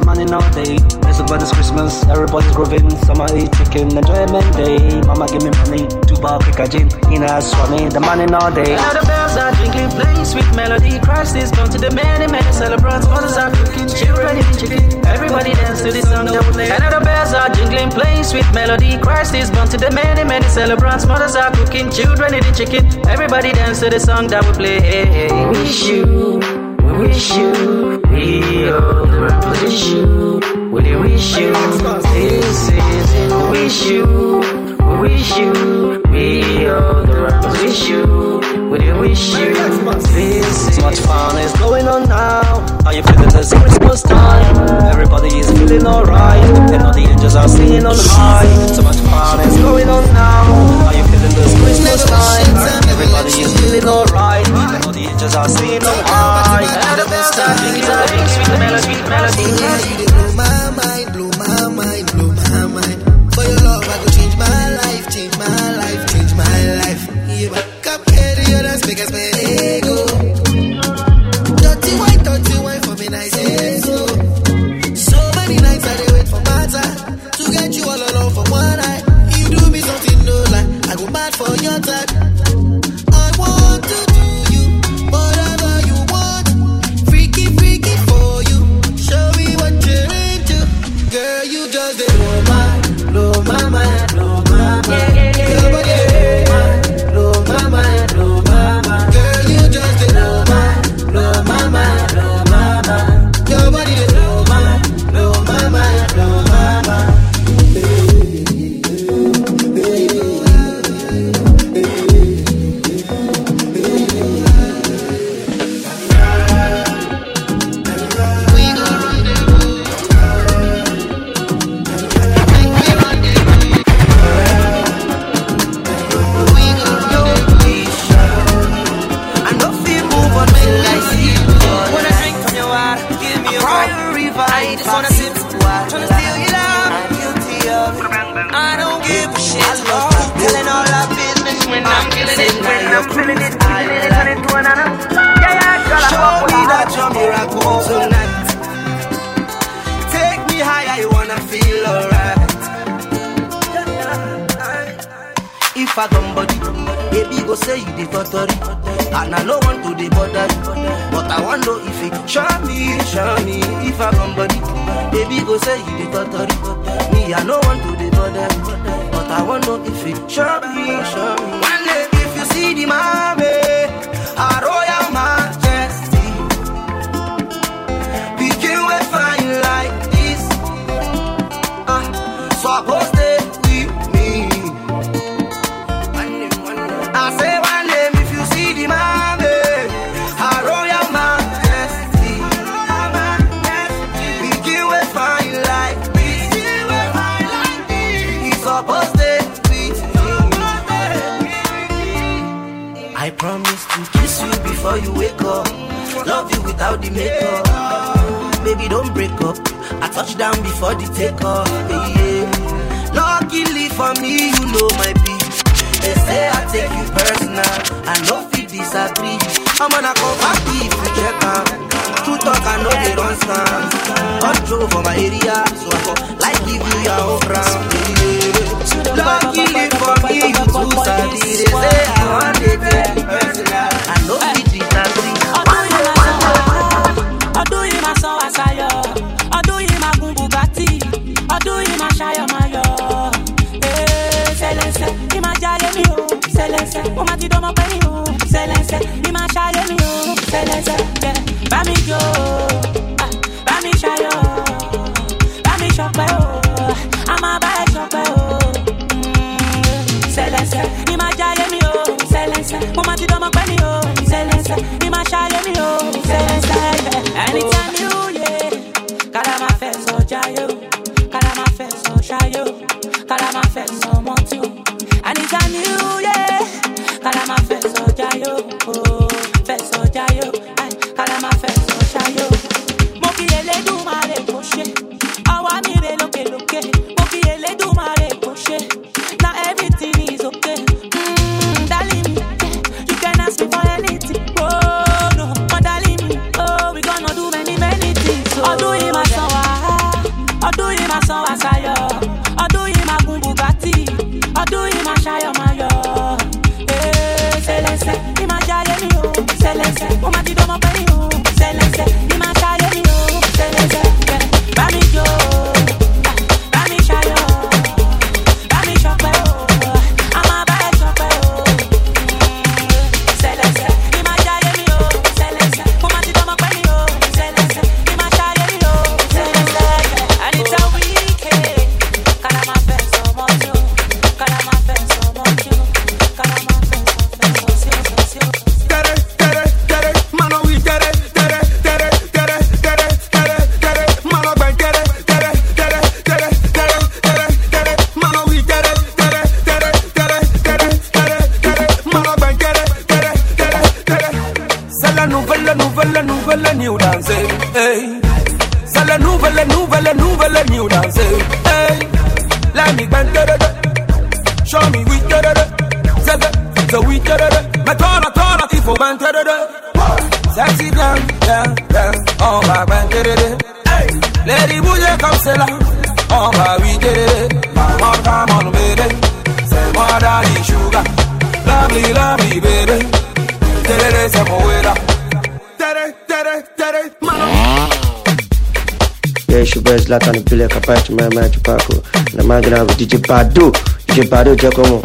money nowadays. Listen, when it's Christmas, everybody's grooving. Summer eat chicken, enjoyment day. Mama give me money, two bar quick a gin. In a swami, the money nowadays. Now the bells are jingling, playing sweet melody. Christ is gone to the many, many celebrants. Mothers are cooking, children eating chicken. Everybody dance to the song that we play. And now the bells are jingling, playing sweet melody. Christ is gone to the many, many celebrants. Mothers are cooking, children eating chicken. Everybody dance to the song that we play. Hey, hey. Wish you, we wish you, we all the rappers wish you, we they wish you. This is it. We wish you, we wish you, we all the rappers wish you, we they wish you. This is so much fun is going on now. Are you feeling this Christmas time? Everybody is feeling alright, and all the angels are singing on high. So much fun is going on now. Are you feeling this Christmas time? Everybody is feeling alright, and all the angels are singing on high. And the bells are ringing, ringing, sweet melody, melody. You blow my mind, blow my mind, blow my mind. For your love, I could change my life, change my life, change my life. You back up here, you're as big as my ego. Dirty wine, dirty wine for me, nice and so. So many nights I did wait for my time to get you all alone for one night. You do me something no lie, I go mad for your type. I want to do you whatever you want, freaky, freaky for you. Show me what you're into, girl. You just did blow my, blow my mind, blow my mind. Your body did blow my mind, blow my mind. Girl, you just did blow my, blow my mind, blow my mind. Your body did blow my, blow my mind, blow my mind. If I come body, baby go say you the totally. And I no want to the bother, but I want to if it show me, show me. If I come body, baby go say you the totally. Me I no want to the bother, but I want to if it show me, show me. One day if you see the mommy, a royal majesty, begin with fine like this. Ah, so I post it with me. I say one name if you see the mommy, a royal majesty, begin with fine like this. He's supposed to be. I promise to kiss you before you wake up, love you without the makeup. Baby, don't break up. I touch down before the takeoff. Yeah, yeah. Luckily for me, you know my beat. They say I take you personal, I no fit disagree. I'm gonna come back if you check out. True talk, I know they don't stand. Control for my area, so I go like give you your own ground. Luckily for me, you too savvy. They say I want to take you personal, I no fit disagree. Odo yi ma so asayo, odo yi ma gun Bugatti, odo yi ma shayo mayo. Eh, selense, yi ma jaye mi o, selense, o ma ti do mo pe mi o, selense, yi ma shaye mi o, selense. Ba mi jo, ba mi shayo, ba mi shope o, ama ba e shope o. Selense, yi ma jaye mi o, selense, o ma ti do mo pe mi o, selense, yi ma shaye mi o, selense. Anytime you, yeah, Kalama fes so jayo, Kalama fes so shayo, Kalama fes so want you. Anytime you, yeah, Kalama fes so jayo, oh, fes so jayo, Kalama fes so shayo. Moki ele du mare koshe, awa mi re loke loke. Moki ele du mare koshe, now everything is okay. Mm, darling, you can ask me for anything. Oh no, oh darling. Odo yi ma so wa, nouvelle new dance. Hey. C'est la nouvelle, nouvelle, nouvelle new dance. Hey. Let me bend it. Show me we did it. So we did it. Me tora tora if we bend it. Sexy girl, yeah, yeah. Oh my bend it. Lady bouge comme c'est là. Oh my we did it. Come on, come on, baby. C'est moi daddy sugar. Lovely, lovely, baby. Tere, c'est mon way là. Tere, tere, tere, mano. Yeah, it's your best Zlatan and Billy Kapachi, my man, Chupaco. And I'm hanging out with D J Badu. D J Badu, Giacomo.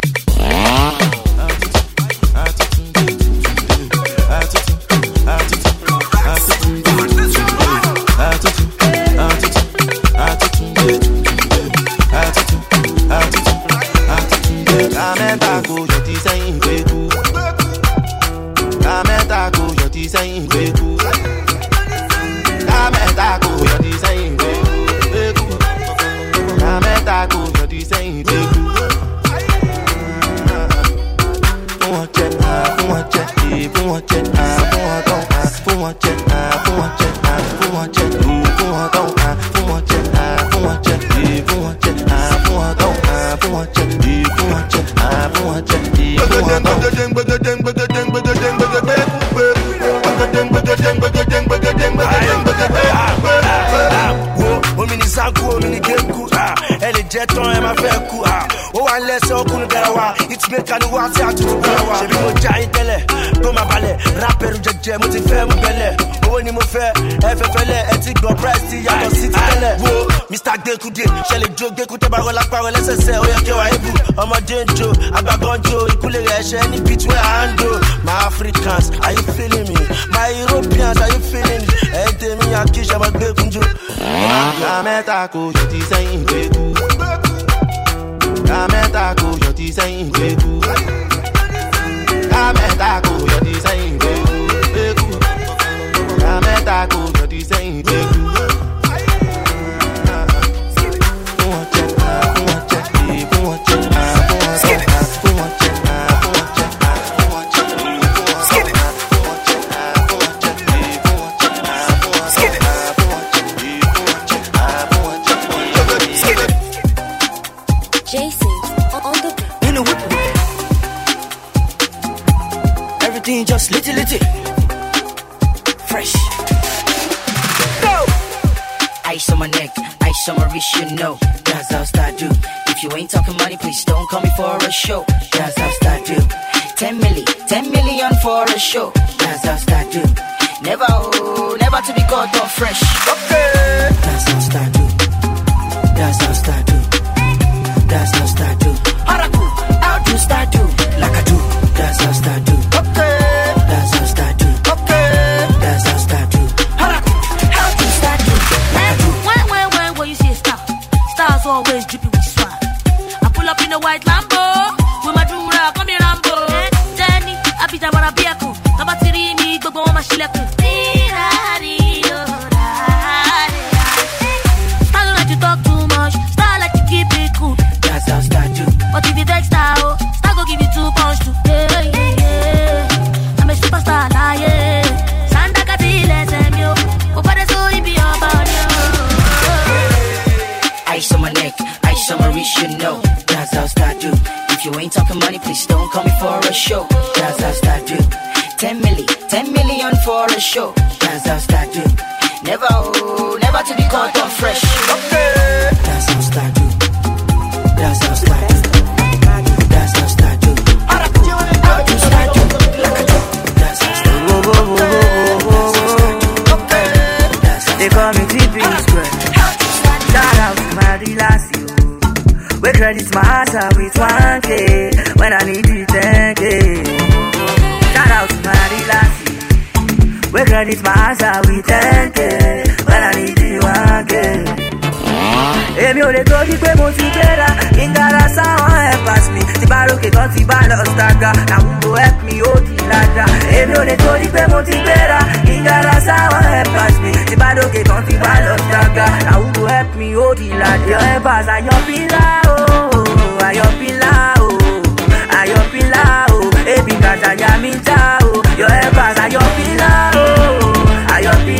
Mister Dekoude, chez les Joe, écoutez par la parole, c'est oh y'a que wa ebu. Omo Denjo, Abagonjo, écoutez les chaînes, ni beat where I handle. My Africans, are you feeling me? My Europeans, are you feeling me? Hey, Demi, I kiss you, I'm a Dekoude. Kametako, je dis c'est un Dekou. Kametako, je dis c'est un Dekou. Kametako, je dis c'est un Dekou. Kametako, je dis c'est un Dekou. Just little, little fresh. Go! Ice on my neck, ice on my wrist, you know. That's how I do. If you ain't talking money, please don't call me for a show. That's how I do. Ten million, ten million for a show. That's how I do. Never, oh, never to be caught off fresh. Okay. That's how I do. That's how I do. That's how I do. Haraku, how do I do? Like I do. That's how I do. Okay. Always dripping with swag. I pull up in a white Lambo with my dura, come here Rambo. Jenny, I beat a Barabiaku. Nabatiri me, go on my shilaku. Style like you talk too much, style like you keep it cool. That's how style do. But if you take style, style go give you two punch too. Yeah, yeah, yeah. I'm a superstar, nah, yeah. Santa Catile, send you. But for the soul, it be your body. Ice on my neck, ice on my wrist, you know. That's how I do. If you ain't talking money, please don't call me for a show. That's how I do. Ten million, ten million for a show. That's how I do. Never, oh, never to be caught on fresh. Okay. That's how I do. That's how I do. That's how I do. How do I do? Like I do. That's how I do. They call me T P Square. Shout out to my Lassie. We credit my heart with one K when I need it ten K. Shout out to my Lassie. We credit my heart with ten K when I need it one K. Èmi ò lè torí pé mo ti gbéra, ìgbàlá sáwọn ẹ̀ pass me. Ti bá rókè kan ti bá lọ staga, na who go help me ó di lájà. Èmi ò lè torí pé mo ti gbéra, ìgbàlá sáwọn ẹ̀ pass me. Ti bá rókè kan ti bá lọ staga, na who go help me ó di lájà. Ẹ pass ayọ̀pínlá o, ayọ̀pínlá o, ayọ̀pínlá o. Ebi kàtàyà mi já o, yọ ẹ pass ayọ̀pínlá o, ayọ̀pínlá.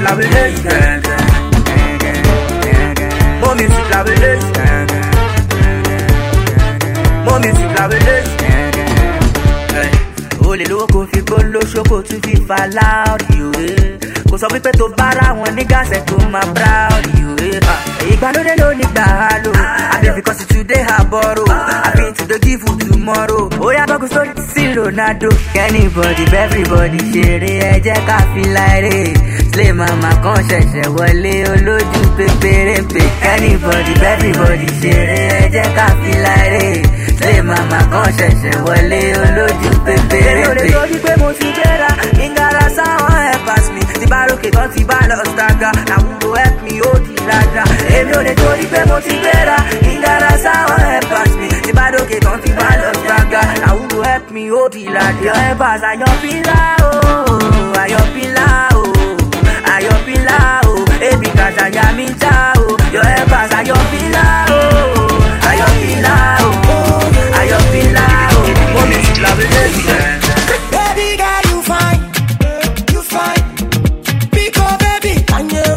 la village, gang, gang, gang, gang, gang. More music la village, gang, gang, gang, gang. More music la village, gang, gang. Hey. O lè lówó kó fi gbóló ṣókò tún fi fa láòdì òwe. Kò sọ wípé tó bára wọn ní gàṣẹ tó máa proud òwe. Ìgbàlódé ló ní gbà á lò. Àbí because today I borrow. Àbí to the give you tomorrow. Ó yá gbọ́gùn sórí ti sí Ronaldo. Anybody everybody ṣeré ẹ jẹ́ ká fi láìrè. Slay mama kan ṣẹ̀ṣẹ̀ wọlé olójú pépérépé. Anybody everybody ṣeré ẹ jẹ́ ká fi láìrè. Slay mama kan ṣẹ̀ṣẹ̀ wọlé olójú pépérépé. Èmi ò lè torí pé mo ti gbéra, ìngara sáwọn ẹ̀ pass me. Ti bá rókè kan ti bá lọ ṣàgà, àwọn go help me ó di rádà. Èmi ò lè torí pé mo ti gbéra, ìngara sáwọn ẹ̀ pass me. Ti bá rókè kan ti bá lọ ṣàgà, àwọn go help me ó di rádà. Your ẹ̀ pass ayọ̀pílà o, ayọ̀pílà o, ayọ̀pílà o. Ebi kàṣà yà mí já o. Your ẹ̀ pass ayọ̀pílà o, ayọ̀pílà o, ayọ̀pílà o. Mo mi ti la bẹ̀rẹ̀ yẹn. Baby girl, you fine, you fine. Pico, baby, and you.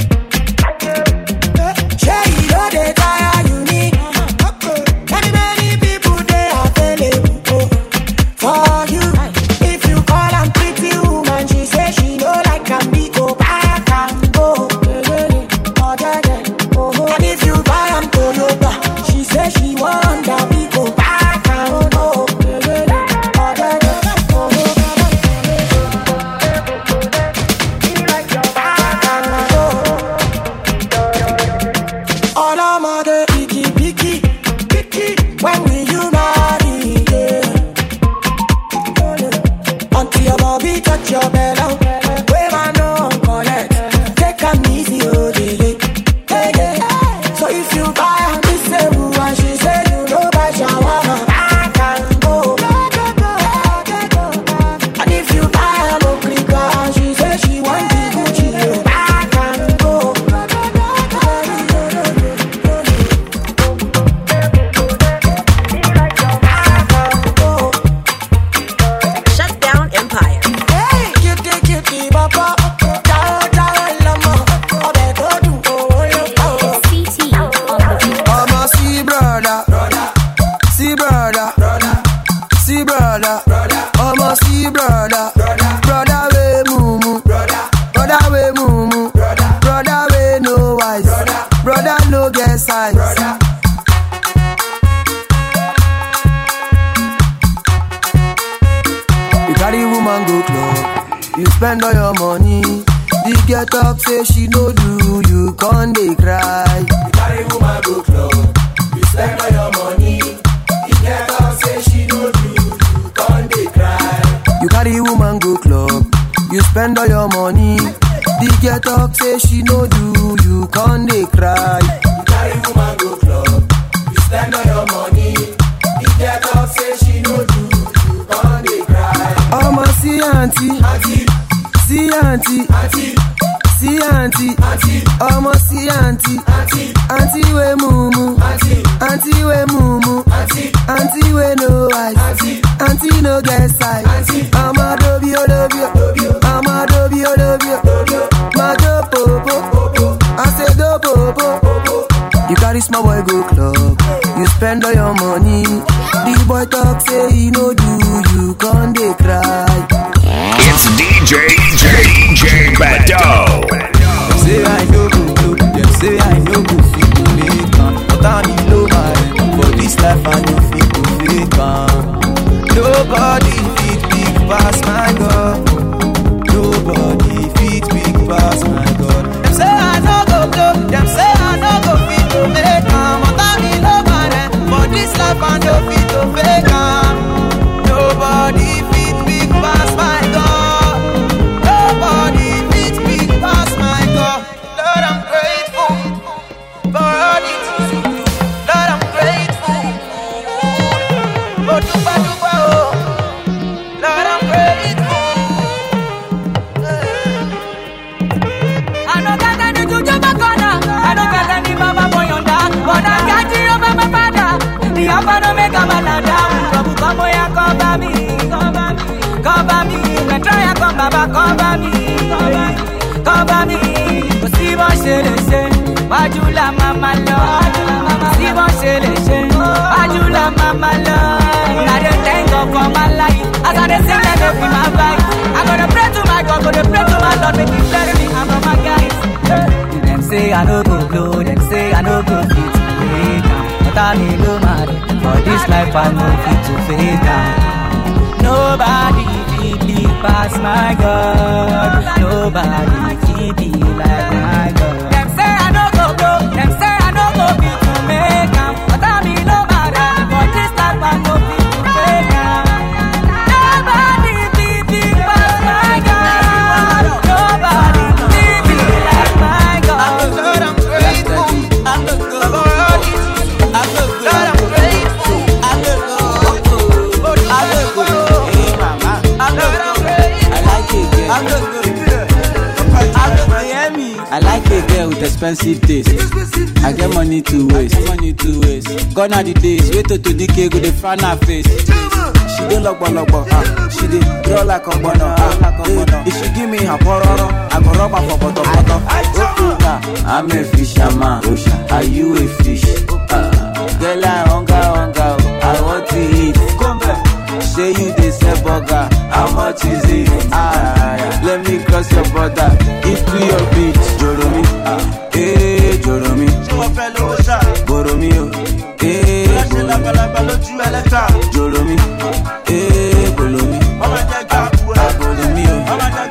Shey you no dey tire, you need. Many many people dey available for you. If you call am pretty woman, she say she no like am. We go back and go. And if you buy am Toyota, she say she want that. We go back and go. All I'm a day, picky, picky, picky. When will you marry? Yeah. Until your body touch your belly, where I know collect. Take am easy, oh yeah, yeah, yeah. So if you buy a disable and she say you know buy shawarma, back and go. And if you buy a Mokrika and she say she want the Gucci, oh, back and go. Shut down Empire. Hey, cutie, cutie, baba. Jao, jao, lama. Obe to do, oh, oh, oh. I'm a see brother, see brother, see brother. I'm a see brother, brother we mumu, brother we mumu, brother we no wise, brother no get size. You carry woman go club, you spend all your money. The girl talk say she no do, you con dey cry. You carry woman go club, you spend all your money. The girl talk say she no do, you con dey cry. You carry woman go club, you spend all your money. The girl talk say she no do, you con dey cry. You carry woman go club, you spend all your money. The girl talk say she no do, you con dey cry. I'ma see auntie, auntie, see auntie, auntie. See auntie, auntie, I'ma see auntie, auntie, auntie we mumu, auntie, auntie we mumu, auntie, auntie we no eyes, auntie, auntie no get size, auntie, I'ma love you, love you, I'ma love you, love you, my go popo, I say go popo. You carry small boy go club, you spend all your money. The boy talk say he no do, you con dey cry. It's D J J J Bado. Them say I know go do, them say I know go fit to make am. But I be low man, for this life I no fit to fake am. Nobody fit big pass my God. Nobody fit big pass my God. Them say I know go do, them say I know go fit to make am. But I be low man, for this life I no fit to fake am. Nobody fit big pass my God. Nobody fit big pass my God. Lord, I'm grateful for all the things you do. Lord, I'm grateful. Oh, dupa, dupa, oh. Lord, I'm grateful. I don't got any to do my corner. I don't got any mama boy on that. But I got you over my father. The offer don't make a malada. Come here, cover me, cover me, cover me. When try to come back, cover me, cover me. Kò sí bó ṣe lè ṣe, wájú la máa ma lọ. Kò sí bó ṣe lè ṣe, wájú la máa ma lọ. I dey thank God for my life, as I dey sing let me be my vibe. I gonna pray to my God, gonna pray to my Lord, make He bless me and all my guys. Them say I no go blow, them say I no go fit to fake am. But I me no mad, for this life I no fit to fake am. Nobody fit be past my God. Nobody fit be like my God. Them say I no go blow, them say I no go fit to make am. But I me no mad, for this life I no fit to fake am. Nobody fit be past my God. Nobody fit be like my God. I'm good, I'm grateful. I'm good, I'm grateful. I'm good, I'm grateful. I'm good, I'm good. I like a girl with expensive taste. I get money to waste. Money to waste. Gone are the days. Wait till to decay go the front her face. She dey lock lock ah. She dey draw like a bono ah. If she give me her pororo, I go rub her for bottom bottom. I'm a fisherman. Are you a fish? Uh, girl I hunger hunger. I want to eat. Say you dey sell burger. How much is it? Ah, let me cross your border into your beach. Joromi, ah, eh, Joromi. Boromi, oh, eh, Joromi, eh, Bolomi. Ah, Bolomi, oh,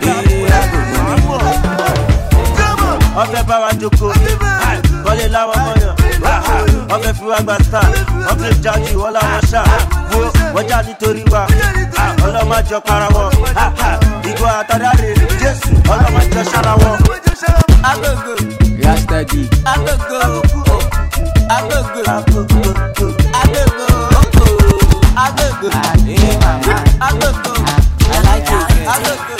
eh, Ọ̀fẹ́ bá wa jókòó, bọ́lé láwọn mọ́yàn. Ọ̀fẹ́ fi wá gba star, ọ̀fẹ́ jáde wọ́n láwọn ṣá. Wọ́n já nítorí wa, ọlọ́mọ jọ para wọn. Ìgò àtàdáre, Jésù, ọlọ́mọ jọ ṣára wọn. Agogo, Rastadi, agogo, agogo, agogo, agogo, agogo, agogo. I like it, agogo.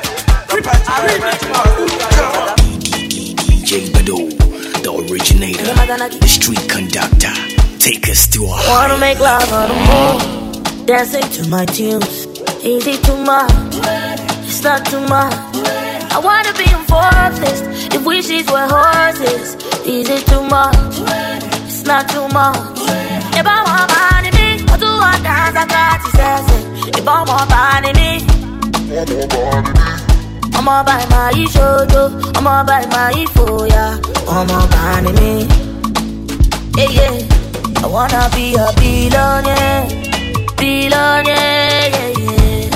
D J Bado, the originator, the street conductor. Take us to our Wanna make love on the moon, dancing to my tunes. Is it too much? It's not too much. I wanna be enforced. If wishes were horses, is it too much? It's not too much. If I want money, me, I do want dance, I got to say. If I want money, me, I'ma buy my shojo, I'ma buy my foya, I'ma buy me. Yeah, yeah. I wanna be a billionaire, billionaire, yeah, yeah.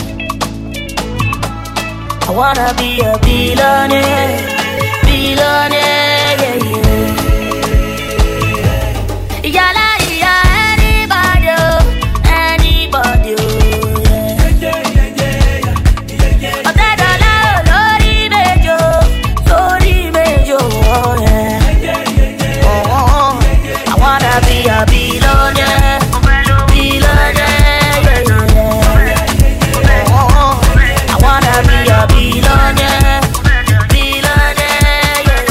I wanna be a billionaire, billionaire, yeah, yeah. Yala, yeah, anybody, anybody, yeah. I said, hello, Lori Bejo, Lori Bejo, oh, yeah. Oh, oh, oh. I wanna be a billionaire, billionaire, yeah, yeah. Oh, oh. I wanna be a billionaire, billionaire, yeah,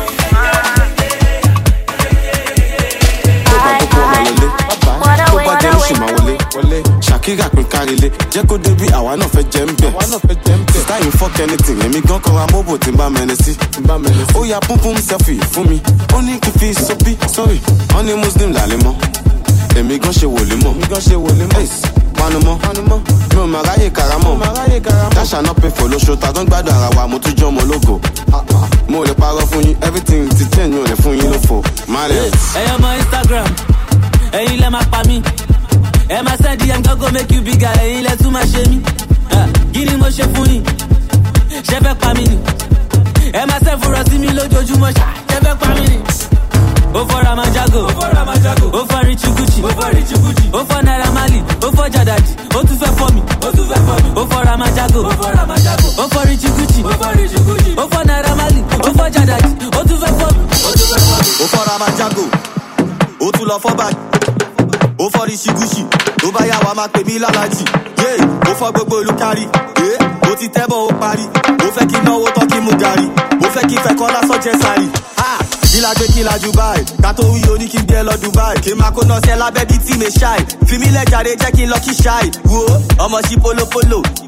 yeah. Shakira pin karile, jẹ́ kó débi àwa náà fẹ́ jẹ́ ń bẹ̀. Sista yìí fuck anything, èmi gan kọ́ra mọ́bò tí ń bá mẹ́ni sí. Ó ya pum pum selfie fún mi, ó ní kí fi sọ́bí, sorry, wọ́n ní Muslim làlẹ́ mọ́. Èmi gan ṣe wòlé mọ́. Panumọ́, mi ò máa ráyè karamọ́. Dáṣà náà pè fò lóṣù, ta gan gbádùn ara wa, mo tún jọ́ ọmọ ológo. Mo lè parọ́ fún yín, everything ti change, mi ò lè fún yín lófo. Máàlẹ̀. Ẹyọ mọ Instagram, ẹ̀yin lẹ máa pa mí. Ẹ máa send D M kan go make you bigger, ẹ̀yin lẹ tún máa ṣe mí. Kí ni mo ṣe fún yín? Ṣé fẹ́ pa mí ni? Ẹ máa send fúnra sí mi lójoojúmọ́, ṣé fẹ́ pa mí ni? Ó fọ́ Ramajago, ó fọ́ Richie Gucci, ó fọ́ Naira Marley, ó fọ́ Jadadi, ó tún fẹ́ fọ́ mi, ó fọ́ Ramajago, ó fọ́ Richie Gucci, ó fọ́ Naira Marley, ó fọ́ Jadadi, ó tún fẹ́ fọ́ mi, ó fọ́ Ramajago, ó tún lọ fọ́ báyìí, ó fọ́ Richie Gucci, tó bá yà wá máa pè mí lálàjì, ó fọ́ gbogbo ìlú kárí, ó ti tẹ́bọ̀ ó parí, ó fẹ́ kí náwó tán kí mú gàrí, ó fẹ́ kí fẹ́ kọ́ lásán jẹ́ sáré. Kila gbé kila Dubai, kátó wí oní kí n gbé lọ Dubai. Kí n máa kó náà sẹ́ lábẹ́ bíi tí mi ṣáì. Fi mí lẹ́jàre jẹ́ kí n lọ kí ṣáì. Wo ọmọ sí polopolo,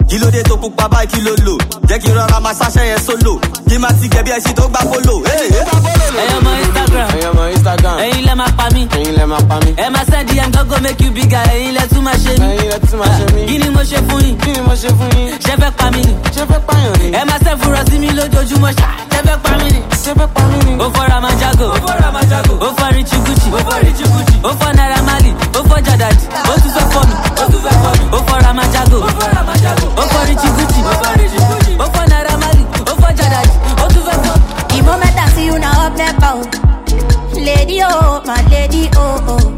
Kilo de to pupa báyìí kí ló lò. Jẹ́ kí rọra máa ṣáṣẹ́ yẹn solo. Kí má ti gẹ̀ bí ẹṣin tó gbá polo. Ẹyọ mọ Instagram. Ẹyọ mọ Instagram. Ẹyin lẹ máa pa mí. Ẹyin lẹ máa pa mí. Ẹ máa send D M go make you bigger. Ẹyin lẹ tún máa ṣe mí. Ẹyin lẹ tún máa ṣe mí. Kí ni mo ṣe fún yín? Kí ni mo ṣe fún yín? Ṣé fẹ́ pa mí ni? Ṣé fẹ́ pààyàn ni? Ẹ máa send fúnra sí mi lójoojúmọ́ ṣá. Ṣé fẹ́ pa mí ni? Ṣé fẹ́ pa mí ni? Ó fọ́ra máa jágò. Ó fọ́ra máa jágò. Ó fọ́ Richie Gucci. Ó fọ́ Richie Gucci. Ó fọ́ Naira Marley. Ó fọ́ Jadadi. Ó tún fẹ́ fọ́ mi. Ó tún fẹ́ fọ́ mi. Ó fọ́ra máa jágò. Ó fọ́ra máa jágò. Ó fọ́ Richie Gucci. Ó fọ́ Richie Gucci. Ó fọ́ Naira Marley. Ó fọ́ Jadadi. Ó tún fẹ́ fọ́ mi. The moment I see you now up there, bow. Lady, oh, my lady, oh, oh.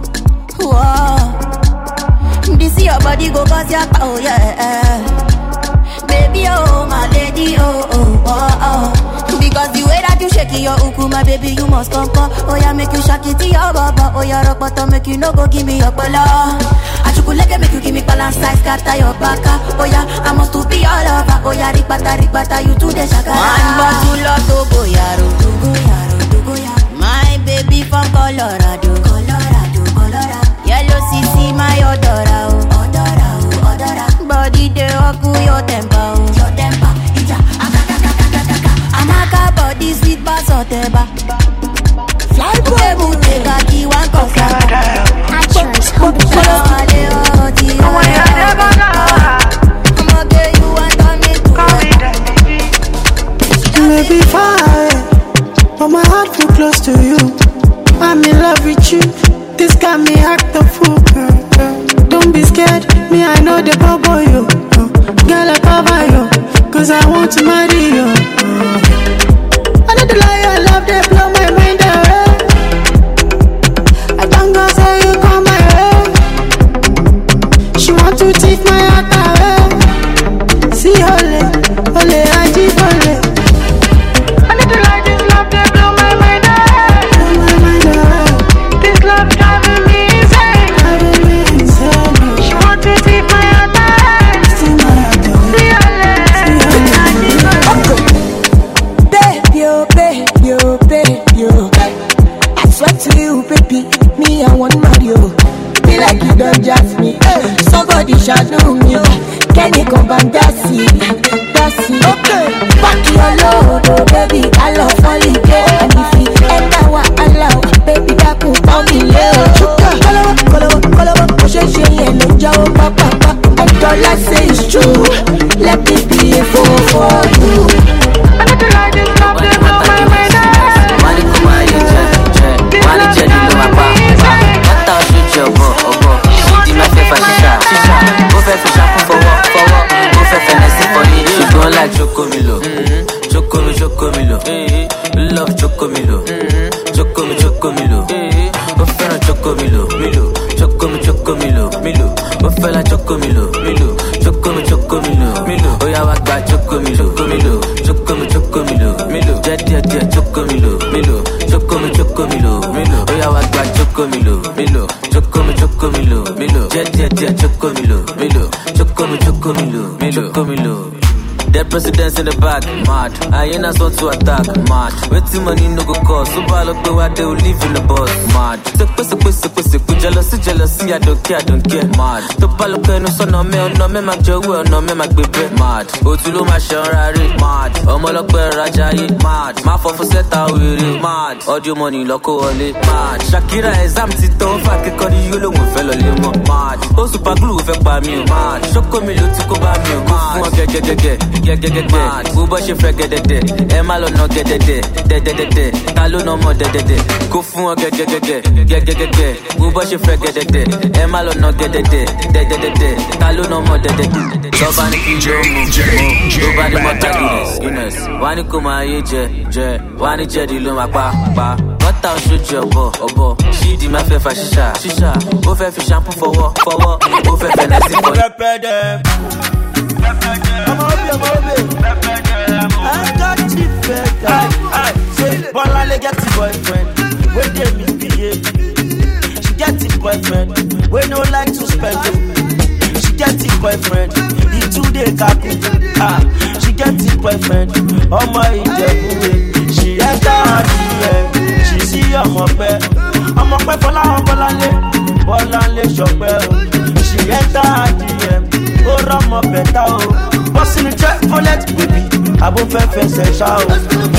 Whoa. This your body go cause your power, yeah. Baby, oh, my lady, oh, oh, oh, oh. Because the way that you shake your uku, my baby, you must come, come. Oh, yeah, make you shake it to your baba. Oh, yeah, rock bottom, make you no go give me your bala. I should like make you give me balance size, scatter your baka. Oh, yeah, I must to be all over. Oh, yeah, rikbata, rikbata, you to the shaka. Man, but you love to go, yaro, to go, yaro, to go, yaro. My baby from Colorado, Colorado, Colorado. Yellow C C, my odora, oh, odora, oh, odora. Body de oku, your temper, oh, your temper. Ija, akaka, akaka, akaka. Amaka body sweet bass or teba. Fly boy, booty, kaki, one kosa. Actress, humble shawale, oh, dear. Oh, my God, never know. I'm okay, you want on me to call me that. Maybe fine, but my heart feel close to you. I'm in love with you. This got me act a fool, girl. Don't be scared, me I know the bubble you. Girl I cover you, cause I want to marry you. I know the lie, I love they blow my mind away. I don't go say you come my way. She want to take my heart away. See ole, ole aji ole. I know the lie, this love they blow my mind away. Blow my mind away. This love driving me insane. Driving me insane. She want to take my heart away. See my heart away. See ole, baby oh, baby oh, baby oh. I swear to you, baby, me I want Mario. Be like you don't just me. Somebody shadow me. Can you come and dance it? Dance it. Okay. Back your load, oh baby, I love holiday. And if you enter what I love, baby, that could call me love. Color, color, color, push it, she ain't no job, papa, papa. And all I say is true. Let me be a fool for you. I know the light is not there, but my mind is. Money come on, you check, check. Money check, you know my papa. What the shit, your boy, oh boy. She did my favor, she shot, she shot. Go for for shampoo for what, for what? Go for fantasy for me. She don't like Chocomilo, Chocomi, Chocomilo. Love Chocomilo, Chocomi, Chocomilo. Go for a Chocomilo, Milo. Chocomi, Chocomilo, Milo. Go for a Chocomilo, Milo. Chocomi, Chocomilo, Milo. Oh yeah, I got Chocomilo, Milo. Chocomi, Chocomilo, Milo. Jet, jet, jet, Chocomilo, Milo. Chocomi, Chocomilo, Milo. Oh yeah, I got Chocomilo, Milo. Chocomi, Chocomilo, Milo. Jet, jet, jet, Chocomilo, Milo. Chocomi, Chocomilo, Milo. Chocomilo. Dead presidents in the back, mad. Hyenas want to attack, mad. Waiting money no go cost. So ball up the way they will live in the bus, mad. Sepe sepe sepe sepe jealousy jealousy I don't care I don't care, mad. To ball up no son no me no me mag jowe no me mag bebe, mad. Otulo ma shanrari, mad. Omolope rajayi, mad. Ma fo fo seta wiri, mad. Audio money loko wole, mad. Shakira exam ti to fa ke kori yo lo mo fe lo le mo, mad. O super glue fe pa mi o, mad. Shoko mi lo ti ko ba mi o, mad. Fun ge ge ge ge. Get get get mad. Who but she forget it de. Emalo no get it de. De de de de. Talo no more de de de. Go fun get get get get. Get get get get. Who but she forget it de. Emalo no get it de. De de de de. Talo no more de de de. Nobody kilo mo mo. Nobody more Guinness Guinness. Wani kuma ye je je. Wani je di lo ma pa pa. What else should you bo obo? She di ma fe fa shisha shisha. Go fe fi shampoo for what for what? Go fe fe nasi for. I'm up, I'm up, I got it better. Say, Bola get the boyfriend. When they misbehave, she get the boyfriend. We no like to spend it. She get the boyfriend. The two day kaku. Ah, she get the boyfriend. Oh my God, she enter her D M. She see I'm up there. I'm up there for la Bola le, Bola le shop. She enter her D M. Oh, I'm up better. that baby, abo fẹ́ fẹsẹ̀ ṣá o.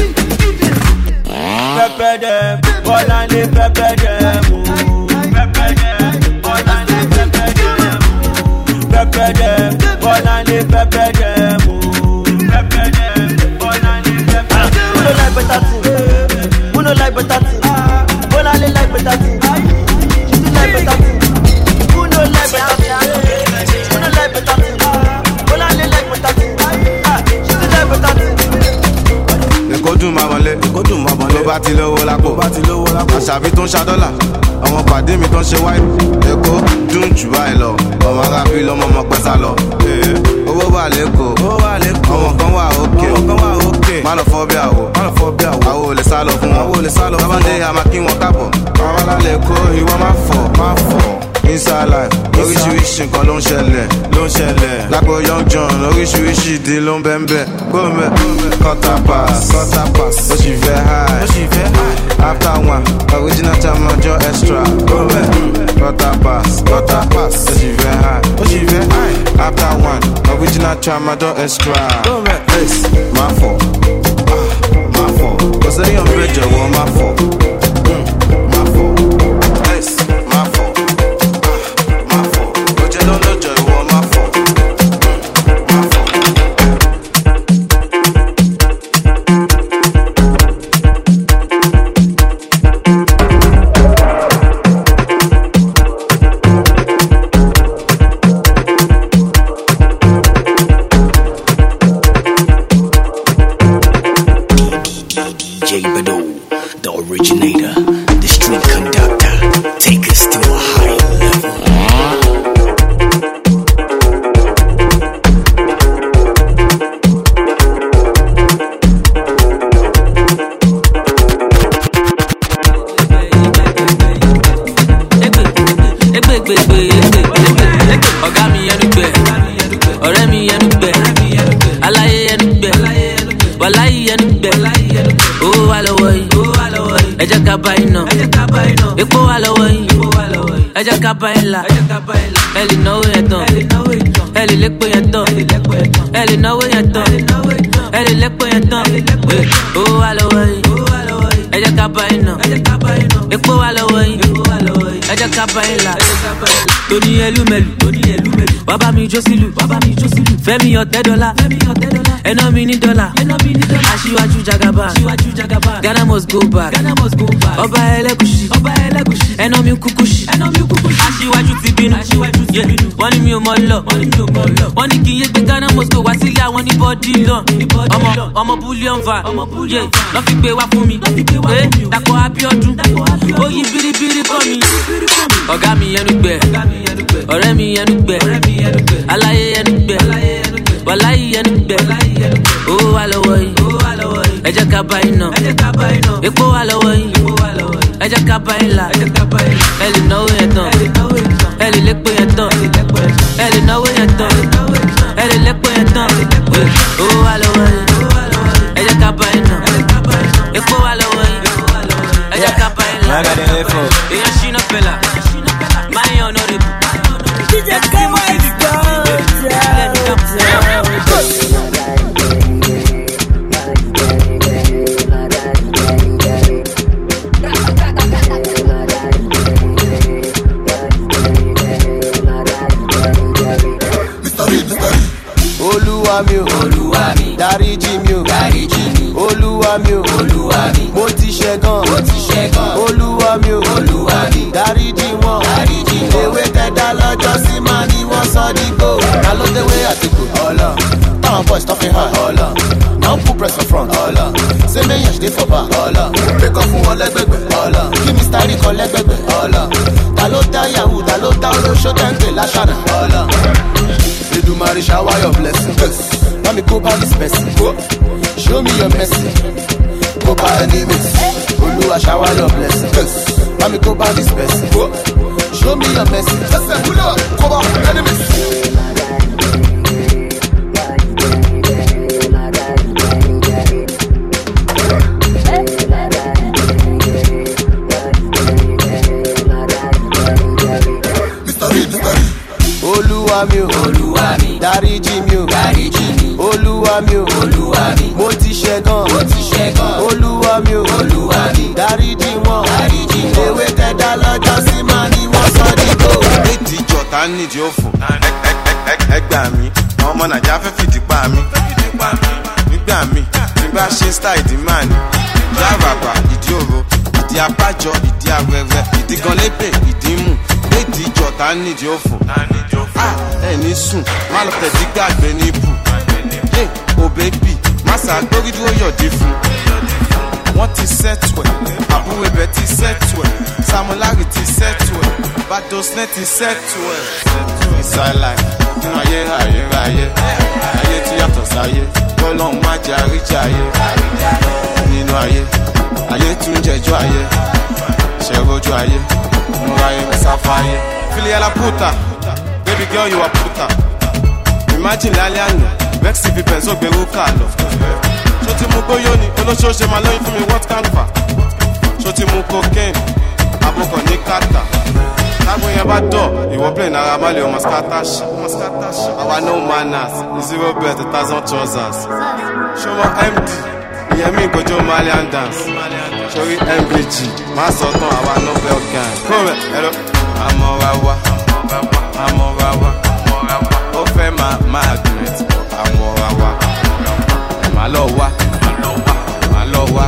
Pẹpẹ dem, Bọ́láńlé pẹpẹ dem o. Pẹpẹ dem, Bọ́láńlé pẹpẹ dem o. Pẹpẹ dem, Bọ́láńlé pẹpẹ dem o. Pẹpẹ dem, Bọ́láńlé pẹpẹ dem o. Who no like better thing? Who no like better thing? Bọ́láńlé like better thing. She do like better thing. Who no like better thing? Who no like better thing? Bọ́láńlé like better thing. She do like better thing. Èkó dùn máa wọlé, Èkó dùn máa wọlé. Tó bá ti lówó lápò, bá ti lówó lápò. Àṣàbí tó ń ṣa dọ́là, àwọn pàdé mi tó ń ṣe wáyé. Èkó dùn jù báyìí lọ, ọmọ arábí lọ́mọ ọmọ pẹ́sà lọ. Owó wà lẹ́kọ̀ọ́, owó wà lẹ́kọ̀ọ́. Àwọn kan wà òkè, àwọn kan wà òkè. Má lọ fọ́ bí àwọ̀, má lọ fọ́ bí àwọ̀. Àwọ̀ ò lè sá lọ fún wọn, àwọ̀ ò lè sá lọ fún wọn. Tábàndé àmà kí wọn kábọ̀. Àwọn alálẹ̀ Èkó ìwọ má fọ̀, má fọ̀. Inside life, oríṣiríṣi nǹkan ló ń ṣẹlẹ̀, ló ń ṣẹlẹ̀. Lápò Young John, oríṣiríṣi ìdí ló ń bẹ́ẹ̀ bẹ́ẹ̀. Gómẹ̀, quarter pass, quarter pass. Ó sì fẹ́ high, ó sì fẹ́ high. After one, original time ọjọ́ extra. Gómẹ̀, quarter pass, quarter pass. Ó sì fẹ́ high, ó sì fẹ́ high. After one, original time ọjọ́ extra. Gómẹ̀, ace, máa fọ̀, máa fọ̀. Kò sẹ́yìn ọ̀bẹ jọ̀wọ́ máa fọ̀, máa fọ̀. Ace, máa fọ̀. Kabaila, Ellie know it done, Ellie lick boy and done, Ellie know it done, Ellie lick boy and done. Oh, hello, Eja Kabaina, Epo hello, Eja Kabaila, Tony Elumelu, Baba mi Josilu, Baba mi Josilu, Femi ọ̀tẹ́ dọ́là, ẹnà mi ní dọ́là, aṣíwájú Jagaba, Ghana must go back, Ọba Ẹlẹ́gùṣì, ẹnà mi kúkúṣì, aṣíwájú ti bínú, wọ́n ní mi ò mọ̀ lọ, wọ́n ní kí n yé gbé Ghana must go wá sílé àwọn ní bọ́dí lọ, ọmọ ọmọ bullion va, lọ́ fi gbé wá fún mi, Dàpọ̀ Abíọ́dún, ó yí bíríbírí kọ́ mi, ọ̀gá mi ẹnu gbẹ, ọ̀rẹ́ mi ẹnu gbẹ, aláyé ẹnu gbẹ, wàláyé ẹnu gbẹ, owó wà lọ́wọ́ yìí, ẹ jẹ́ ká bá iná, epo wà lọ́wọ́ yìí, ẹ jẹ́ ká bá ilà, ẹ lè náwó yẹn tán, ẹ lè lépo yẹn tán, ẹ lè náwó yẹn tán, ẹ lè lépo yẹn tán, owó wà lọ́wọ́ yìí, ẹ jẹ́ ká bá iná, epo wà lọ́wọ́ yìí, ẹ jẹ́ ká bá ilà, èèyàn ṣínà fẹ́lá, máa yan ọ̀nà rẹ̀ bù. D J Kemo is Olúwa mi o, Olúwa mi, dáríjì mi o, dáríjì mi, Olúwa mi o, Olúwa mi, mo ti ṣẹ̀ gan, mo ti ṣẹ̀ gan, Olúwa mi o, Olúwa mi, dáríjì wọn, dáríjì wọn, ewé tẹ̀dá lọ́jọ́ sí máa ní wọ́n sọ dígbò, ta ló déwé àtìkù, ọlọ, táwọn boys tó fi hàn, ọlọ, now put press for front, ọlọ, ṣé méyàn ṣe for back, ọlọ, pékọ́ fún wọn lẹ́gbẹ̀gbẹ̀, ọlọ, kí Mister Rí kan lẹ́gbẹ̀gbẹ̀, ọlọ, ta ló dá yahoo, ta ló dá olóṣó tẹ́ǹpẹ̀ láṣànà, ọlọ. Edumare shower your blessings. Let me go by this person. Show me your mercy. Go by enemies. Oluwa shower your blessings. Let me go by this person. Show me your mercy. Listen, Oluwa, go by enemies. Olúwa mi o, Olúwa mi, dáríjì mi o, dáríjì mi, Olúwa mi o, nídìí òfò. Ẹgbà mi, àwọn ọmọ Nàìjíríà fẹ́ fìdí pa mi. Nígbà mi, tí n bá ṣe style ìdí máa ní. Ìdí àràbà, ìdí òro, ìdí abájọ, ìdí awẹ́wẹ́, ìdí gan lébè, ìdí mù. Léèdì ìjọ tá nídìí òfò. Ẹ ní sùn, má lọ tẹ̀dí gbàgbé ní ibù. Ẹ ò bẹ́bí, má ṣàgbórí dúró yọ̀dí fún. Wọ́n ti sẹ́tù ẹ̀, àbúrò ibẹ̀ ti sẹ́tù ẹ̀, Samolari ti sẹ́tù ẹ̀, Badosne ti sẹ́tù ẹ̀. Ìsàlàyé nínú ayé ayérayé, ayé tí yàtọ̀ sáyé, Ọlọ́run má jẹ́ àríjà ayé. Nínú ayé, ayé tún jẹjọ́ ayé, ṣẹ̀rọ̀jọ́ ayé, múra ayé mẹ́sàfà ayé. Filiala puta, baby girl you are puta. Imagine lálẹ́ àná, vex if people so gbẹ̀rù kà lọ. Ṣó ti mú gbóyó ni olóṣooṣe máa lóyún fún mi what can fa? Ṣó ti mú cocaine abúkọ̀ ní kàtà? Tágbó yẹn bá dọ̀ ìwọ play náírà má lè ọmọ skatash. Àwa no manners zero bet a thousand trousers. Ṣó mọ M D ìyẹn mi ìgbọ́jọ́ Malian dance. Ṣorí M V G máa sọ tán àwa Nobel gang. Kúrò ẹ̀rọ àmọ́ra wa àmọ́ra wa ó fẹ́ máa máa great àmọ́ra wa. Má lọ wá, má lọ wá,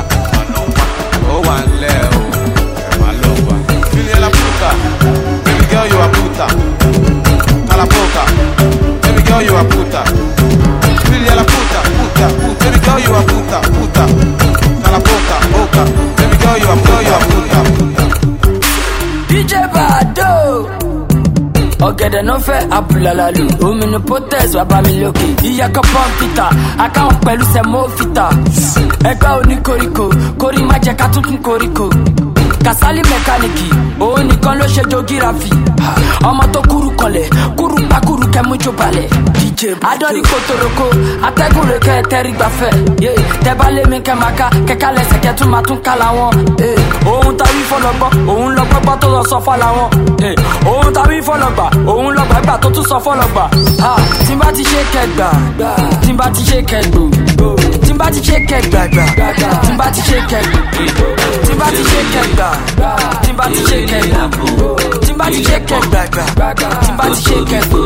ó wà ń lẹ̀ o, má lọ wá. Filiala puta, baby girl you are puta. Calapoca, baby girl you are puta. Filiala puta, puta, puta, baby girl you are puta, puta. Calapoca, oca, baby girl you are girl you are puta, puta. D J Bado. Ọ̀gẹ̀dẹ̀ náà fẹ́ abúlalalu omi ní potes wà bá mi lókè ìyàkọ̀ pọ́ǹpìtà akáwọn pẹ̀lú sẹ́mọ́fìtà ẹgbẹ́ oníkoríko kórí má jẹ́ ká tuntun koríko Kasali mẹkáníìkì òun nìkan ló ṣe jogirafi ọmọ tó kúrú kọlẹ̀ kúrú pakúrú kẹmújó balẹ̀ D J adọ́rí kòtòròkó atẹ́gùn rẹ̀ kẹ́ tẹ́rí gbafẹ́ tẹ́bá lé mi kẹ́ máa ká kẹ́kẹ́ lẹ́sẹ̀ kẹ́ tún máa tún ká làwọn òun tàbí fọlọ́gbọ́ òun lọ́gbọ́gbọ́ tó lọ sọ fọ́ làwọn òun tàbí fọlọ́gbà òun lọ́gbà gbà tó tún sọ fọlọ́gbà tí n bá ti ṣe kẹgbà tí n bá ti ṣe kẹgbò tí n bá ti ṣe kẹgbà tí n bá ti ṣe kẹgbò tí n bá ti ṣe kẹgbà tí n bá ti ṣe kẹgbà tí n bá ti ṣe kẹgbà tí n bá ti ṣe kẹgbò.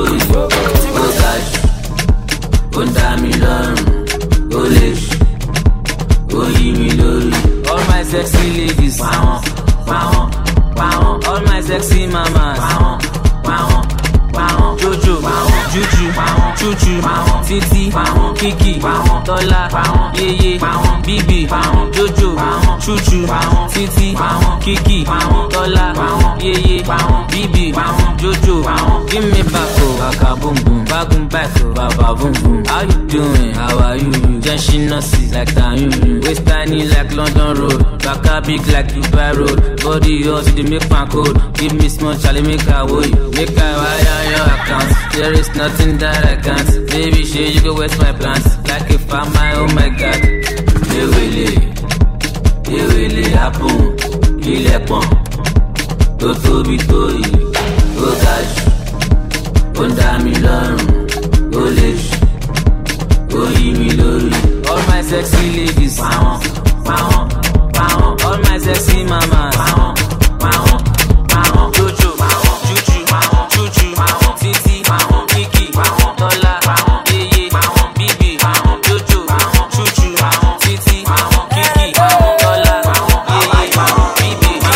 Ó dá mi lọ́rùn, ó lè ṣù, ó yí mi lórí. All my sexy ladies, pàwọn, pàwọn, pàwọn. All my sexy mamas, pàwọn, pàwọn, pàwọn. Jojo, pàwọn, Juju, pàwọn, Chuchu, pàwọn, Titi, pàwọn, Kiki, pàwọn, Tọ́lá, pàwọn, Yeye, pàwọn, Bibi, pàwọn, Jojo, pàwọn, Chuchu, pàwọn, Titi, pàwọn, Kiki, pàwọn, Tọ́lá, pàwọn, Yeye, pàwọn, Bibi, pàwọn, Jojo, pàwọn. Give me back, oh, baka boom boom, bagum back, oh, baba boom boom. How you doing? How are you? Just she nosy like that, you. Waist tiny like London Road, baka big like Dubai Road. Body yours, you make my code. Give me small, Charlie, make her way, make her wire your account. There is nothing that I can't. Baby, shit, you go waste my plans. Like if I'm my, oh my God. They will it, they will it happen. Kill a pump, go to be toy, go dash. Onda mi lọ́rùn, ó lè ṣù, ó yí mi lórí. All my sexy ladies, pàwọn, pàwọn, pàwọn. All my sexy mamas, pàwọn, pàwọn, pàwọn. Jojo, pàwọn, Juju, pàwọn, Chuchu, pàwọn, Titi, pàwọn, Kiki, pàwọn, Tọ́lá, pàwọn, Yeye, pàwọn, Bibi, pàwọn, Jojo, pàwọn, Chuchu, pàwọn, Titi, pàwọn, Kiki, pàwọn, Tọ́lá, pàwọn, Yeye, pàwọn, Bibi, Bibi.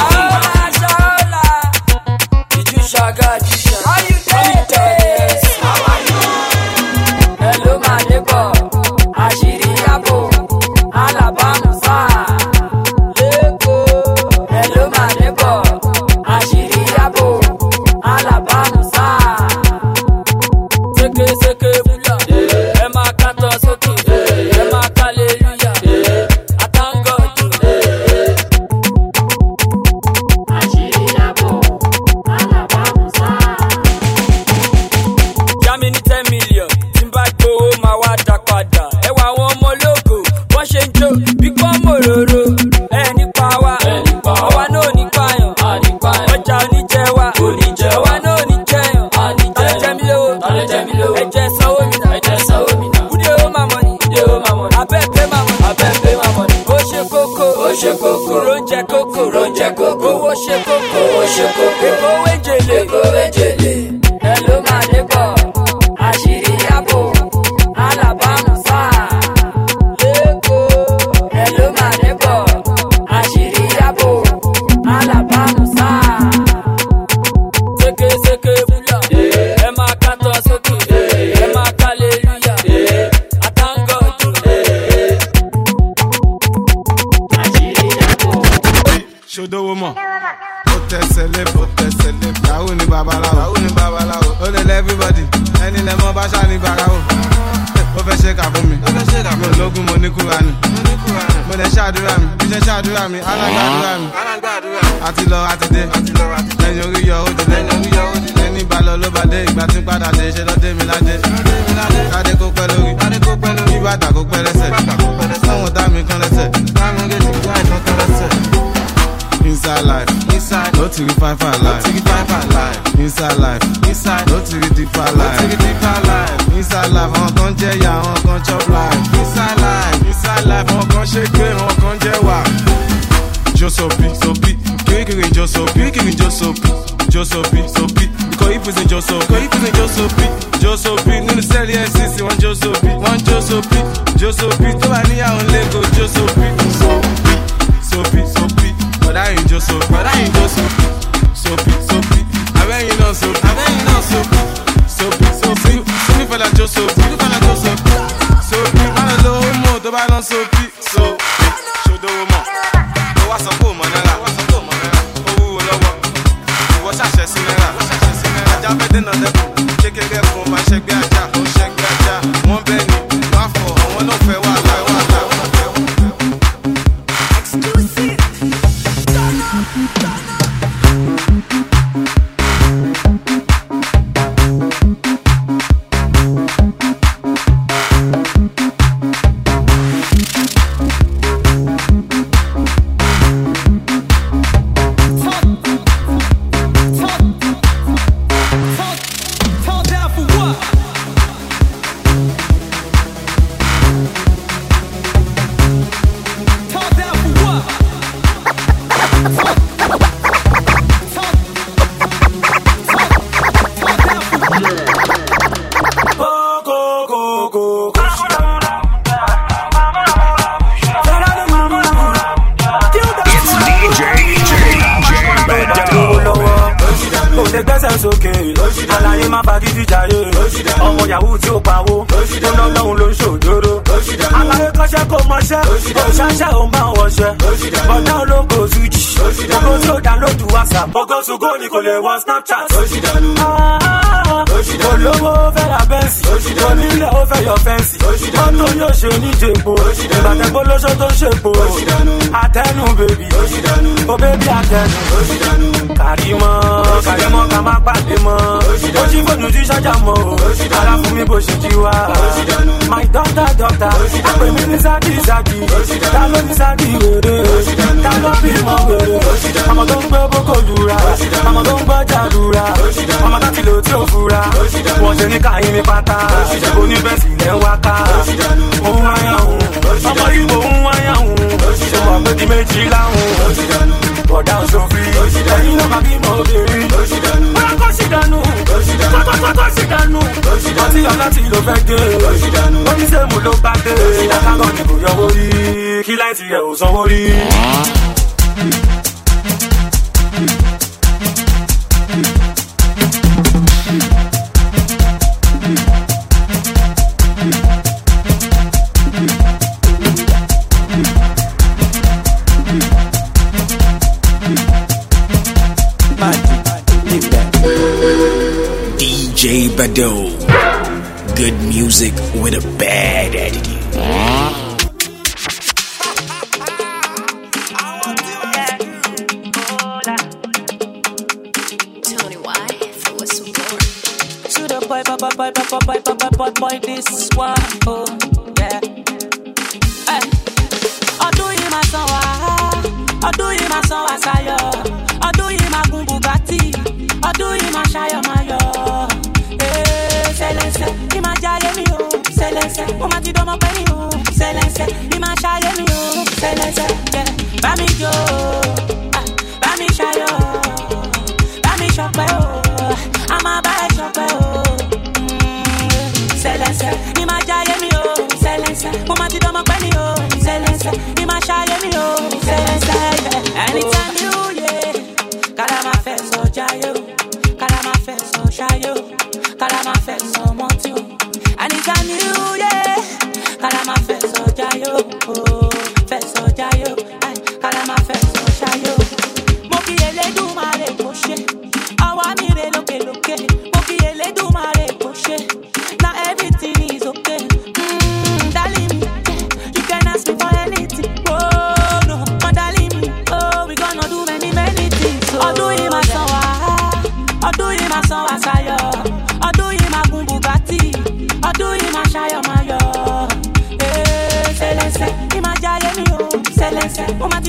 Ìjú ṣàgájì. How you doing? How are you? Hello, my neighbor. Àṣírí àbò, Alabama sá. Leko. Hello, my neighbor. Àṣírí àbò, Alabama sá. Seke seke bula, ẹ máa kàtọ́ sókè, ẹ máa kàlélúyà, àtàngọ̀dù. Àṣírí àbò, Alabama sá. Yá mi ní ten million, tí n bá gbowó máa wá dá padà. Ẹ wá àwọn ọmọ ológo, wọ́n ṣe ń jó bí pọ́nmọ́ òróró. Ẹ nípa wa, àwa náà ní pààyàn. Ọjà oníjẹ wa, àwa náà ní jẹyàn. Tọ́lẹ̀ jẹ mí lówó, ẹ̀jẹ̀ sanwó mi náà. Kúdé ó máa mọ̀ ní, abẹ́ pé máa mọ̀ ní. Ó ṣe kókó, róúnjẹ kókó, owó ṣe kókó. Èkó wéjèlé, ẹ ló máa. ṣòdò mọ̀. Ó tẹ̀sẹ̀ lébò, tẹ̀sẹ̀ lébò. Yahoo ni babaláwo, Yahoo ni babaláwo. Ó lè lẹ́ everybody, ẹni lẹ́ mọ́ bá ṣá ní bàráwò. Ó fẹ́ ṣe kà fún mi, mi ò lógún mo ní Kúránì. Mo lè ṣàdúrà mi, bí ṣe ṣàdúrà mi, alágbàdúrà mi. Àti lọ àti dé, lẹ́yìn orí yọ ó dé, lẹ́yìn ìbálò ló bá dé, ìgbà tí ń padà dé, ṣe lọ́dé mi ládé. Kádé kó pẹ́ lórí, kí bàtà kó pẹ́ lẹ́sẹ̀. Sọ́wọ́n dá mi kan lẹ́sẹ̀, dáàmú gèjì kí àìsàn kan lẹ́sẹ̀. Inside life, inside, no to five five life, no to five life. Inside life, inside, no to deeper life, no to deeper life. Inside life, on kan jẹ ya, on kan chop life. Inside life, inside life, on kan shake it, on kan jẹ wa. Josopi, sopi, kirikiri Josopi, kirikiri Josopi, Josopi, sopi. Because if it's in Josopi, because if it's in Josopi, Josopi, nínú sẹ́ẹ̀lì F C C, one Josopi, one Josopi, Josopi, tó bá níyàwó Lego, Josopi, sopi, sopi, sopi. But I ain't just so, but I ain't just so, soapy, soapy. I bet you know soapy, I bet you know soapy, soapy, soapy. So me fella just soapy, me fella just soapy, soapy. Man a little more, the balance soapy, soapy. Show the woman, the what's up, woman, la, what's up, woman, la. Oh, la, what? What's that shit, sinera? What's that shit, sinera? I jump in on the, check it out, come and shake that jack, oh shake that jack. One penny, one for, one no fair, one lie, one lie. Exclusive. Ọmọ yahoo tí ó pawó, ó ná lọ́hùn ló ń ṣòjóró. Aláyé kọ́ṣẹ́ kó mọṣẹ́, òṣàṣẹ́ ò ń bá wọṣẹ́. Bọ̀dá ológo Suji, ògo tí ó dánlódù WhatsApp. Ògo Sugo ni kò lè wọ Snapchat. Olówó fẹ́ ra bẹ́ǹsì, onílẹ̀ ó fẹ́ yọ fẹ́ǹsì. Mọ́tò yóò ṣe oníjèpo, ìbàtẹ́gbó lóṣó tó ń ṣèpo. Àtẹnu bèbí, ó bébí àtẹnu. Kàrímọ́, kàrímọ́ ká má pàdé mọ́. Ó ṣí fóònù tí ṣájà mọ́ o, ara fún mi bó ṣe jí wá. My doctor doctor, àpè mi ní sáàkì sáàkì. Ta ló ní sáàkì wèrè? Ta ló bí mọ wèrè? Ọmọ tó ń gbé bókò lura, ọmọ tó ń gbọ́jà lura. Ọmọ láti lò tí ò fura, wọ́n ṣe ní káyín ní pátá. Oníbẹ̀sì lẹ́ ń wáká, òun wáyà òun. Ọmọ ìbò ń wáyà òun, ṣe wà pé di méjì láhùn. Bọ̀dá òṣòfin, ẹ̀yin náà máa bí mọ obìnrin. Bọ́lá kọ́ sí dànù, kọ́kọ́kọ́ sí dànù. Ọtí ọ̀la tí ló fẹ́ gé, oníṣèmù ló bá dé. Àkàgọ́ ni kò yọ orí, kí láìsí ẹ̀ ò sanwó rí. D J Bado, good music with a bad attitude. Tony Y for what's more. To the boy, boy, boy, boy, boy, boy, boy, boy, boy, boy, this one, oh yeah. Hey, ọdún yìí máa san wá, ọdún yìí máa san wá sáyọ̀, ọdún yìí máa gun Bugatti, ọdún yìí máa ṣayọ̀ máa yọ̀. Sẹlẹsẹ, ní máa jayé mi o, sẹlẹsẹ, mo máa ti dánmọ́ pẹ́ mi o, sẹlẹsẹ, ní máa ṣayé mi o, sẹlẹsẹ, bá mi jó, bá mi ṣayọ̀, bá mi ṣọpẹ́ o, a máa bá ẹ ṣọpẹ́ o. Sẹlẹsẹ, ní máa jayé mi o, sẹlẹsẹ, mo máa ti dánmọ́ pẹ́ mi o, sẹlẹsẹ, ní máa ṣayé mi o, sẹlẹsẹ. Anytime you yeah, kára máa fẹ́ sọ jayé o, kára máa fẹ́ sọ ṣayé o. Kalama fẹ́ sọ mọ́tí o. Anytime you yeah. Kalama fẹ́ sọ jayé o. Fẹ́ sọ jayé o. Kalama fẹ́ sọ ṣayé o.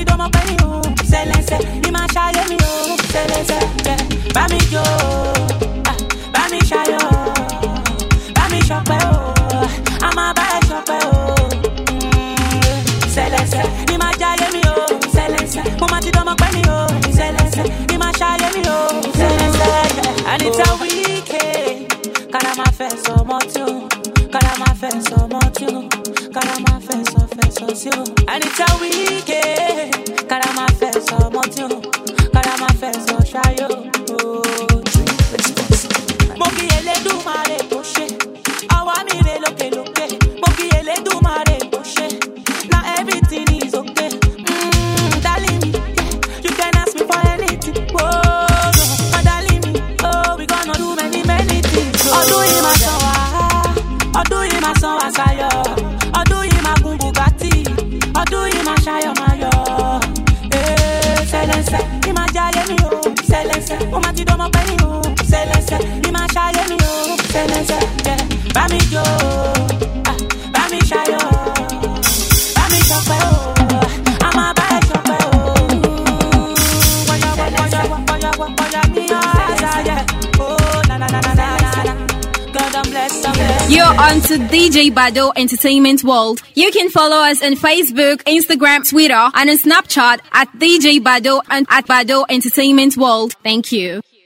ti domo pe ni o. Selense, ni ma shaye mi o. Selense, ba mi jo, ba mi shayo, ba mi shope o. Ama ba shope o. Selense, ni ma jaye mi o. Selense, mo ma ti domo pe ni o. Selense, ni ma shaye mi o. Selense, and it's a weekend. Cara ma fe so mo too. Cara ma fe so mo too. Cara ma fe so fe so too. And it's a weekend. Cara ma fe so mo too. Cara ma fe so shayo. Mo ki ele du mare to she. Awa mi re loke loke. Mo ki ele du mare to she. Now everything is okay. Mm, darling, yeah, you can ask me for anything. Whoa, no, darling, oh, we gonna do many many things. Oh, do you my son? Oh, do you my son? Asayo. Oh, do you my Bugatti? Oh, do you my Shayo Mayo? Eh, Selense, ni ma jaye mi o. Selense, o ma ti domo pe ni o. Selense, ni ma shaye mi o. Selense, yeah, ba mi jo, ah, ba mi shayo, ba mi shope o. Ama ba shope o. Boya boya boya boya boya mi ah yeah. Oh na na na na na. God bless, God bless. You're on to D J Bado Entertainment World. You can follow us on Facebook, Instagram, Twitter, and on Snapchat at D J Bado and at Bado Entertainment World. Thank you.